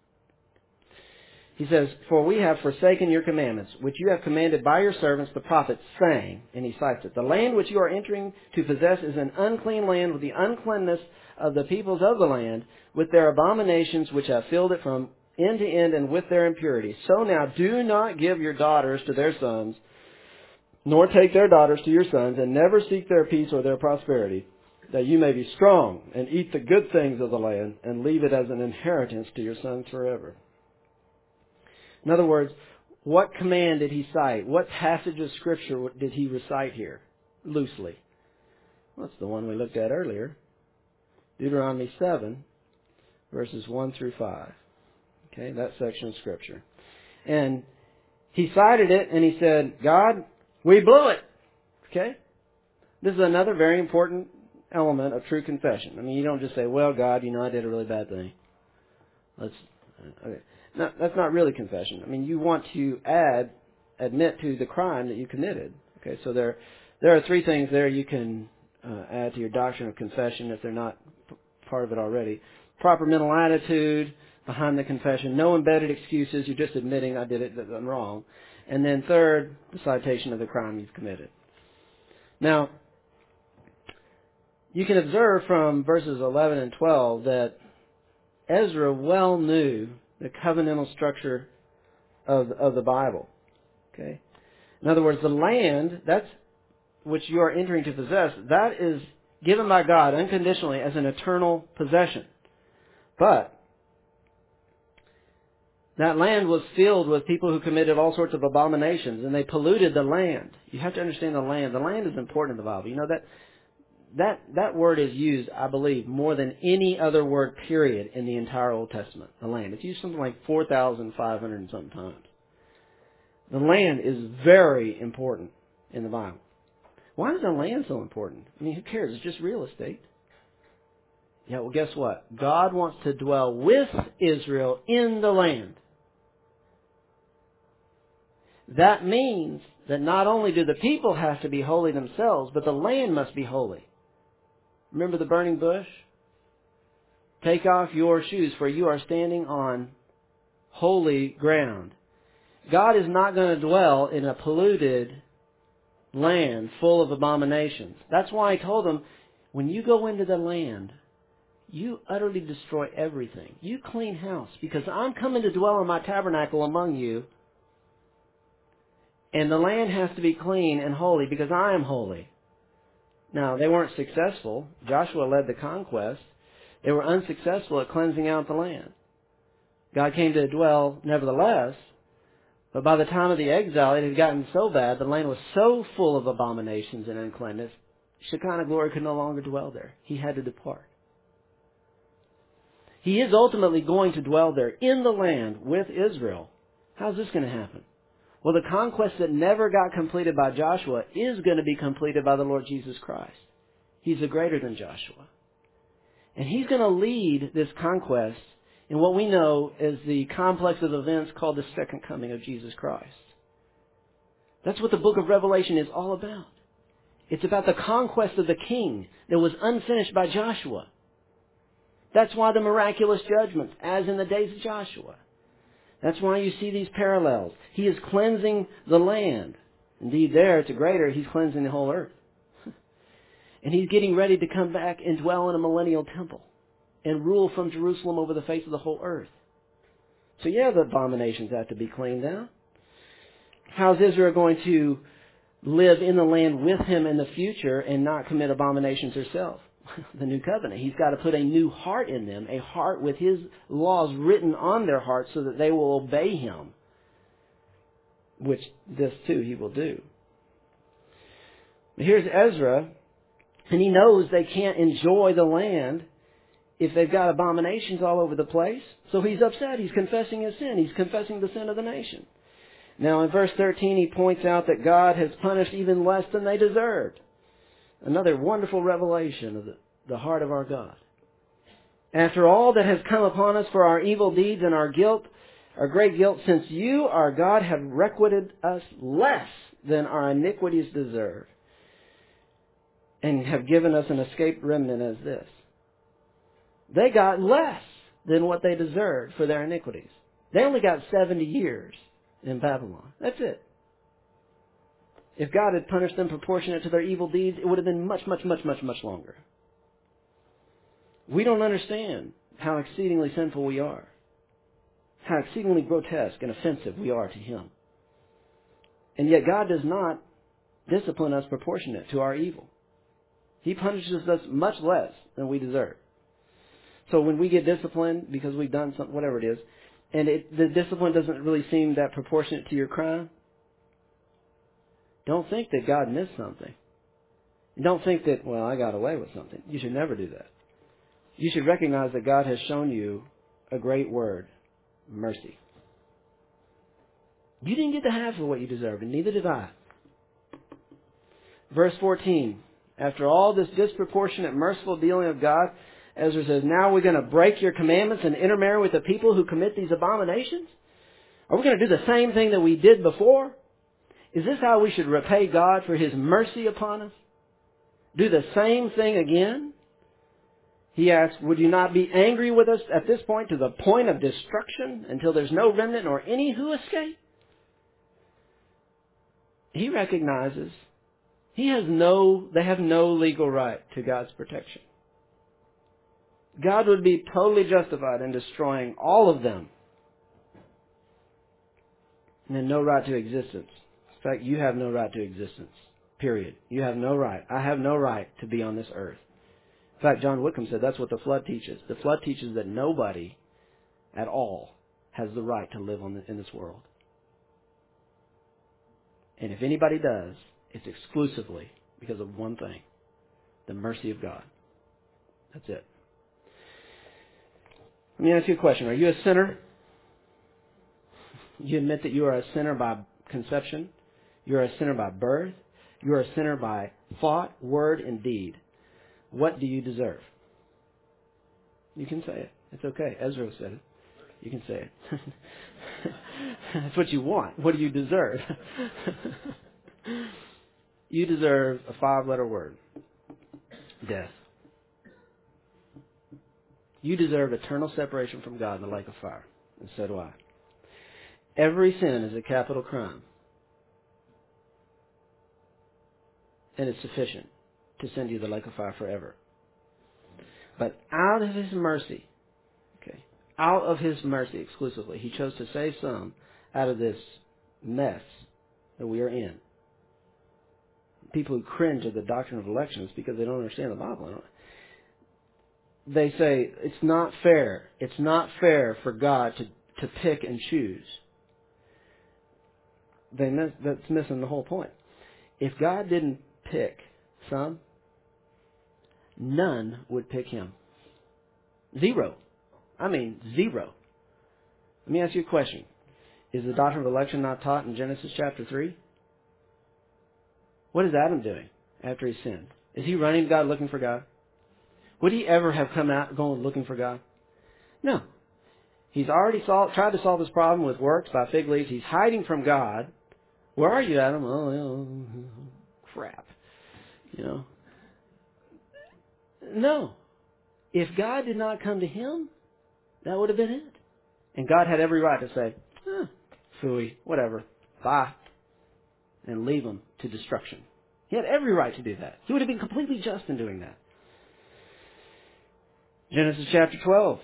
He says, for we have forsaken your commandments, which you have commanded by your servants the prophets, saying, and he cites it, the land which you are entering to possess is an unclean land with the uncleanness of the peoples of the land, with their abominations which have filled it from end to end and with their impurity. So now do not give your daughters to their sons, nor take their daughters to your sons, and never seek their peace or their prosperity, that you may be strong and eat the good things of the land and leave it as an inheritance to your sons forever. In other words, what command did he cite? What passage of Scripture did he recite here? Loosely. Well, that's the one we looked at earlier. Deuteronomy 7, verses 1 through 5. Okay, that section of Scripture. And he cited it and he said, God, we blew it. Okay? This is another very important element of true confession. I mean, you don't just say, well, God, I did a really bad thing. Okay. No, that's not really confession. I mean, you want to admit to the crime that you committed. Okay, so there are three things there you can add to your doctrine of confession if they're not part of it already. Proper mental attitude behind the confession. No embedded excuses. You're just admitting I did it, that I'm wrong. And then third, the citation of the crime you've committed. Now, you can observe from verses 11 and 12 that Ezra well knew the covenantal structure of the Bible. Okay? In other words, the land, that's which you are entering to possess, that is given by God unconditionally as an eternal possession. But that land was filled with people who committed all sorts of abominations, and they polluted the land. You have to understand the land. The land is important in the Bible. You know that word is used, I believe, more than any other word, period, in the entire Old Testament. The land. It's used something like 4,500 and something times. The land is very important in the Bible. Why is the land so important? I mean, who cares? It's just real estate. Yeah, well, guess what? God wants to dwell with Israel in the land. That means that not only do the people have to be holy themselves, but the land must be holy. Remember the burning bush? Take off your shoes, for you are standing on holy ground. God is not going to dwell in a polluted land full of abominations. That's why He told them, when you go into the land, you utterly destroy everything. You clean house, because I'm coming to dwell in my tabernacle among you, and the land has to be clean and holy because I am holy. Now, they weren't successful. Joshua led the conquest. They were unsuccessful at cleansing out the land. God came to dwell nevertheless, but by the time of the exile, it had gotten so bad, the land was so full of abominations and uncleanness, Shekinah glory could no longer dwell there. He had to depart. He is ultimately going to dwell there in the land with Israel. How's this going to happen? Well, the conquest that never got completed by Joshua is going to be completed by the Lord Jesus Christ. He's the greater than Joshua. And He's going to lead this conquest in what we know as the complex of events called the second coming of Jesus Christ. That's what the book of Revelation is all about. It's about the conquest of the king that was unfinished by Joshua. That's why the miraculous judgments, as in the days of Joshua. That's why you see these parallels. He is cleansing the land. Indeed, there, to greater, He's cleansing the whole earth. And He's getting ready to come back and dwell in a millennial temple and rule from Jerusalem over the face of the whole earth. So yeah, the abominations have to be cleaned now. How's Israel going to live in the land with Him in the future and not commit abominations herself? The new covenant. He's got to put a new heart in them, a heart with His laws written on their hearts so that they will obey Him, which this too He will do. But here's Ezra, and he knows they can't enjoy the land if they've got abominations all over the place. So he's upset. He's confessing his sin. He's confessing the sin of the nation. Now in verse 13 he points out that God has punished even less than they deserved. Another wonderful revelation of the heart of our God. After all that has come upon us for our evil deeds and our guilt, our great guilt, since you, our God, have requited us less than our iniquities deserve, and have given us an escaped remnant as this. They got less than what they deserved for their iniquities. They only got 70 years in Babylon. That's it. If God had punished them proportionate to their evil deeds, it would have been much, much, much, much, much longer. We don't understand how exceedingly sinful we are, how exceedingly grotesque and offensive we are to Him. And yet God does not discipline us proportionate to our evil. He punishes us much less than we deserve. So when we get disciplined because we've done something, whatever it is, and the discipline doesn't really seem that proportionate to your crime, don't think that God missed something. Don't think that, well, I got away with something. You should never do that. You should recognize that God has shown you a great word, mercy. You didn't get the half of what you deserved, and neither did I. Verse 14, after all this disproportionate, merciful dealing of God, Ezra says, now we're going to break your commandments and intermarry with the people who commit these abominations? Are we going to do the same thing that we did before? Is this how we should repay God for His mercy upon us? Do the same thing again? He asks, would you not be angry with us at this point to the point of destruction until there's no remnant nor any who escape? He recognizes they have no legal right to God's protection. God would be totally justified in destroying all of them. And then no right to existence. In fact, you have no right to existence. Period. You have no right. I have no right to be on this earth. In fact, John Whitcomb said that's what the flood teaches. The flood teaches that nobody at all has the right to live in this world. And if anybody does, it's exclusively because of one thing: the mercy of God. That's it. Let me ask you a question. Are you a sinner? You admit that you are a sinner by conception. You are a sinner by birth. You are a sinner by thought, word, and deed. What do you deserve? You can say it. It's okay. Ezra said it. You can say it. That's what you want. What do you deserve? You deserve a 5-letter word: death. You deserve eternal separation from God in the lake of fire. And so do I. Every sin is a capital crime. And it's sufficient to send you to the lake of fire forever. But out of His mercy, out of His mercy exclusively, He chose to save some out of this mess that we are in. People who cringe at the doctrine of election is because they don't understand the Bible. They say it's not fair. It's not fair for God to pick and choose. That's missing the whole point. If God didn't pick some, none would pick him. Zero. I mean, zero. Let me ask you a question. Is the doctrine of election not taught in Genesis chapter 3? What is Adam doing after he sinned? Is he running to God looking for God? Would he ever have come out going looking for God? No. He's already tried to solve this problem with works by fig leaves. He's hiding from God. Where are you, Adam? Oh, crap. No. If God did not come to him, that would have been it. And God had every right to say, phooey, whatever, bye, and leave him to destruction. He had every right to do that. He would have been completely just in doing that. Genesis chapter 12.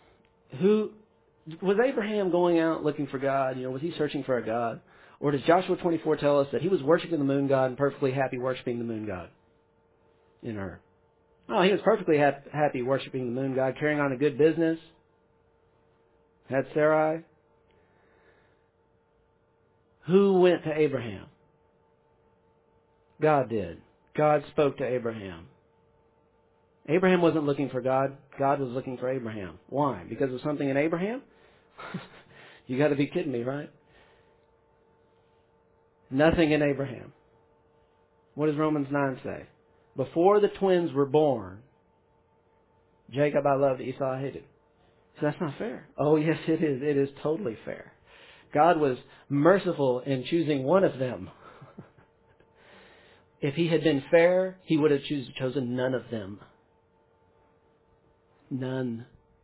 Was Abraham going out looking for God? Was he searching for a God? Or does Joshua 24 tell us that he was worshiping the moon god and perfectly happy worshiping the moon god in Ur? Oh, he was perfectly happy worshiping the moon god, carrying on a good business. Had Sarai. Who went to Abraham? God did. God spoke to Abraham. Abraham wasn't looking for God. God was looking for Abraham. Why? Because of something in Abraham? You got to be kidding me, right? Nothing in Abraham. What does Romans 9 say? Before the twins were born, Jacob I loved, Esau I hated. So that's not fair. Oh, yes, it is. It is totally fair. God was merciful in choosing one of them. If he had been fair, he would have chosen none of them. None.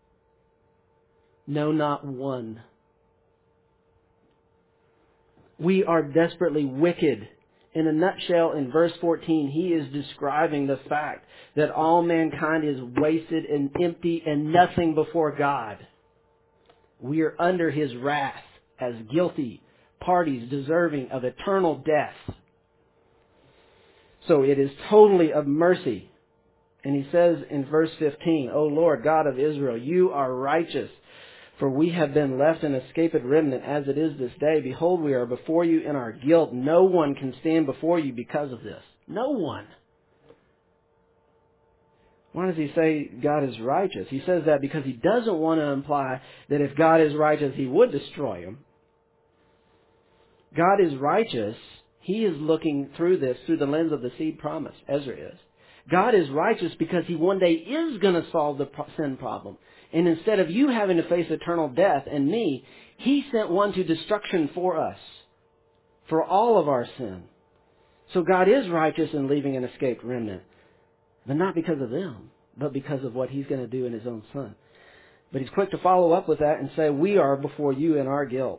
No, not one. We are desperately wicked. In a nutshell, in verse 14, he is describing the fact that all mankind is wasted and empty and nothing before God. We are under his wrath as guilty parties deserving of eternal death. So it is totally of mercy. And he says in verse 15, O Lord God of Israel, you are righteous, for we have been left an escaped remnant as it is this day. Behold, we are before you in our guilt. No one can stand before you because of this. No one. Why does he say God is righteous? He says that because he doesn't want to imply that if God is righteous, he would destroy him. God is righteous. He is looking through this through the lens of the seed promise. Ezra is. God is righteous because he one day is going to solve the sin problem. And instead of you having to face eternal death and me, he sent one to destruction for us, for all of our sin. So God is righteous in leaving an escaped remnant, but not because of them, but because of what he's going to do in his own Son. But he's quick to follow up with that and say, we are before you in our guilt.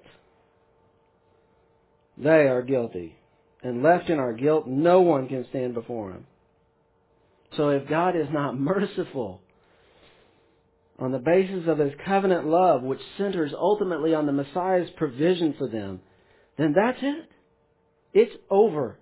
They are guilty. And left in our guilt, no one can stand before him. So if God is not merciful on the basis of his covenant love, which centers ultimately on the Messiah's provision for them, then that's it. It's over.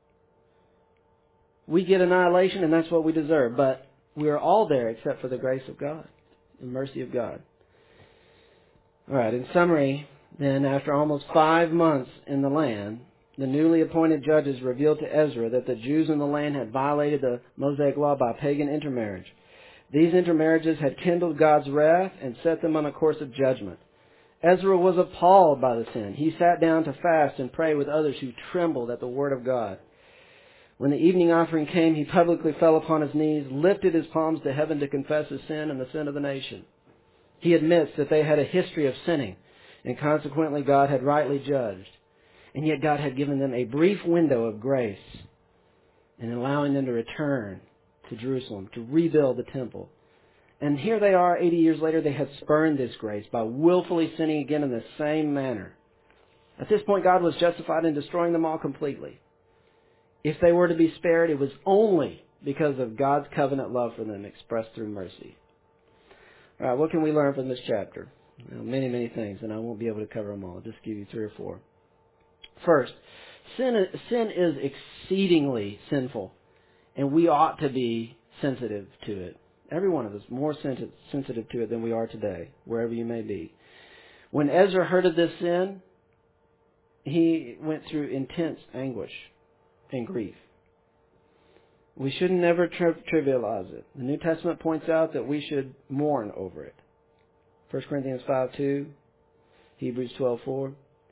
We get annihilation, and that's what we deserve. But we are all there except for the grace of God, the mercy of God. All right, in summary, then, after almost 5 months in the land, the newly appointed judges revealed to Ezra that the Jews in the land had violated the Mosaic law by pagan intermarriage. These intermarriages had kindled God's wrath and set them on a course of judgment. Ezra was appalled by the sin. He sat down to fast and pray with others who trembled at the word of God. When the evening offering came, he publicly fell upon his knees, lifted his palms to heaven to confess his sin and the sin of the nation. He admits that they had a history of sinning, and consequently God had rightly judged. And yet God had given them a brief window of grace in allowing them to return to Jerusalem, to rebuild the temple. And here they are, 80 years later, they had spurned this grace by willfully sinning again in the same manner. At this point, God was justified in destroying them all completely. If they were to be spared, it was only because of God's covenant love for them expressed through mercy. All right, what can we learn from this chapter? Well, many, many things, and I won't be able to cover them all. I'll just give you 3 or 4. First, sin is exceedingly sinful, and we ought to be sensitive to it. Every one of us more sensitive to it than we are today, wherever you may be. When Ezra heard of this sin, he went through intense anguish and grief. We shouldn't never trivialize it. The New Testament points out that we should mourn over it. 1 Corinthians 5:2, Hebrews 12:4.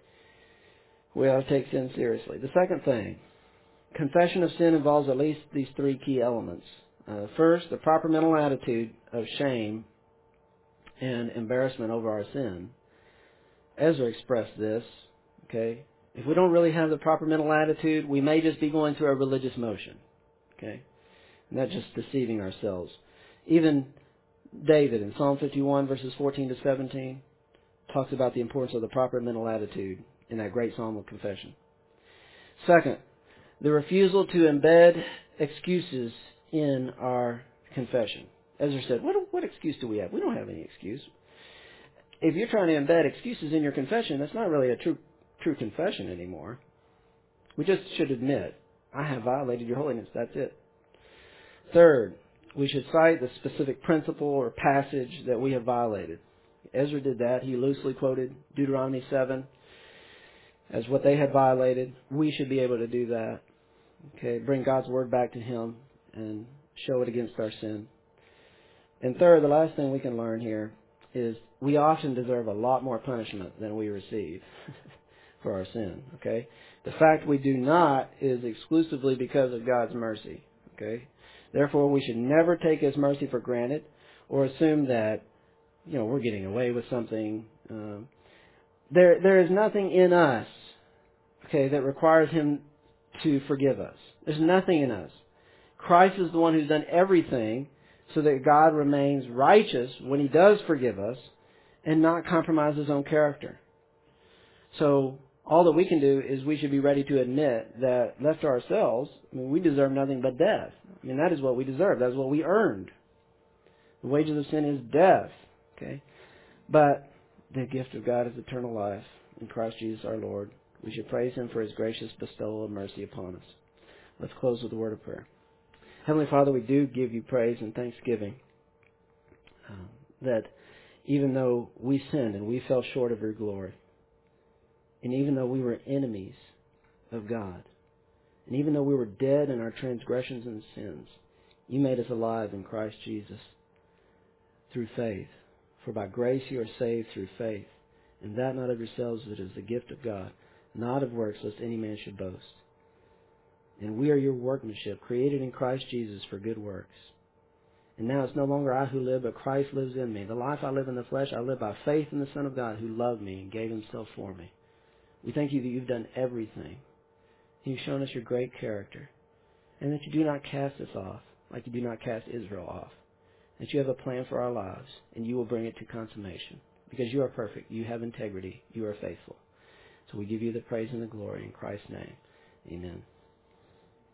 We ought to take sin seriously. The second thing, confession of sin involves at least these three key elements. First, the proper mental attitude of shame and embarrassment over our sin. Ezra expressed this. Okay, if we don't really have the proper mental attitude, we may just be going through a religious motion. Okay, and that's just deceiving ourselves. Even David in Psalm 51 verses 14 to 17 talks about the importance of the proper mental attitude in that great psalm of confession. Second, the refusal to embed excuses in our confession. Ezra said, what excuse do we have? We don't have any excuse. If you're trying to embed excuses in your confession, that's not really a true confession anymore. We just should admit, I have violated your holiness. That's it. Third, we should cite the specific principle or passage that we have violated. Ezra did that. He loosely quoted Deuteronomy 7 as what they had violated. We should be able to do that. Okay, bring God's word back to him and show it against our sin. And third, the last thing we can learn here is we often deserve a lot more punishment than we receive for our sin. Okay, the fact we do not is exclusively because of God's mercy. Okay, therefore we should never take His mercy for granted or assume that we're getting away with something. There is nothing in us, okay, that requires Him to forgive us. There's nothing in us. Christ is the one who's done everything so that God remains righteous when He does forgive us and not compromise His own character. So all that we can do is we should be ready to admit that left to ourselves, we deserve nothing but death. That is what we deserve. That is what we earned. The wages of sin is death. Okay? But the gift of God is eternal life in Christ Jesus our Lord. We should praise Him for His gracious bestowal of mercy upon us. Let's close with a word of prayer. Heavenly Father, we do give You praise and thanksgiving that even though we sinned and we fell short of Your glory, and even though we were enemies of God, and even though we were dead in our transgressions and sins, You made us alive in Christ Jesus through faith. For by grace you are saved through faith, and that not of yourselves, it is the gift of God, not of works, lest any man should boast. And we are Your workmanship, created in Christ Jesus for good works. And now it's no longer I who live, but Christ lives in me. The life I live in the flesh, I live by faith in the Son of God who loved me and gave Himself for me. We thank You that You've done everything. You've shown us Your great character, and that You do not cast us off like You do not cast Israel off. That You have a plan for our lives, and You will bring it to consummation. Because You are perfect, You have integrity, You are faithful. So we give You the praise and the glory in Christ's name. Amen.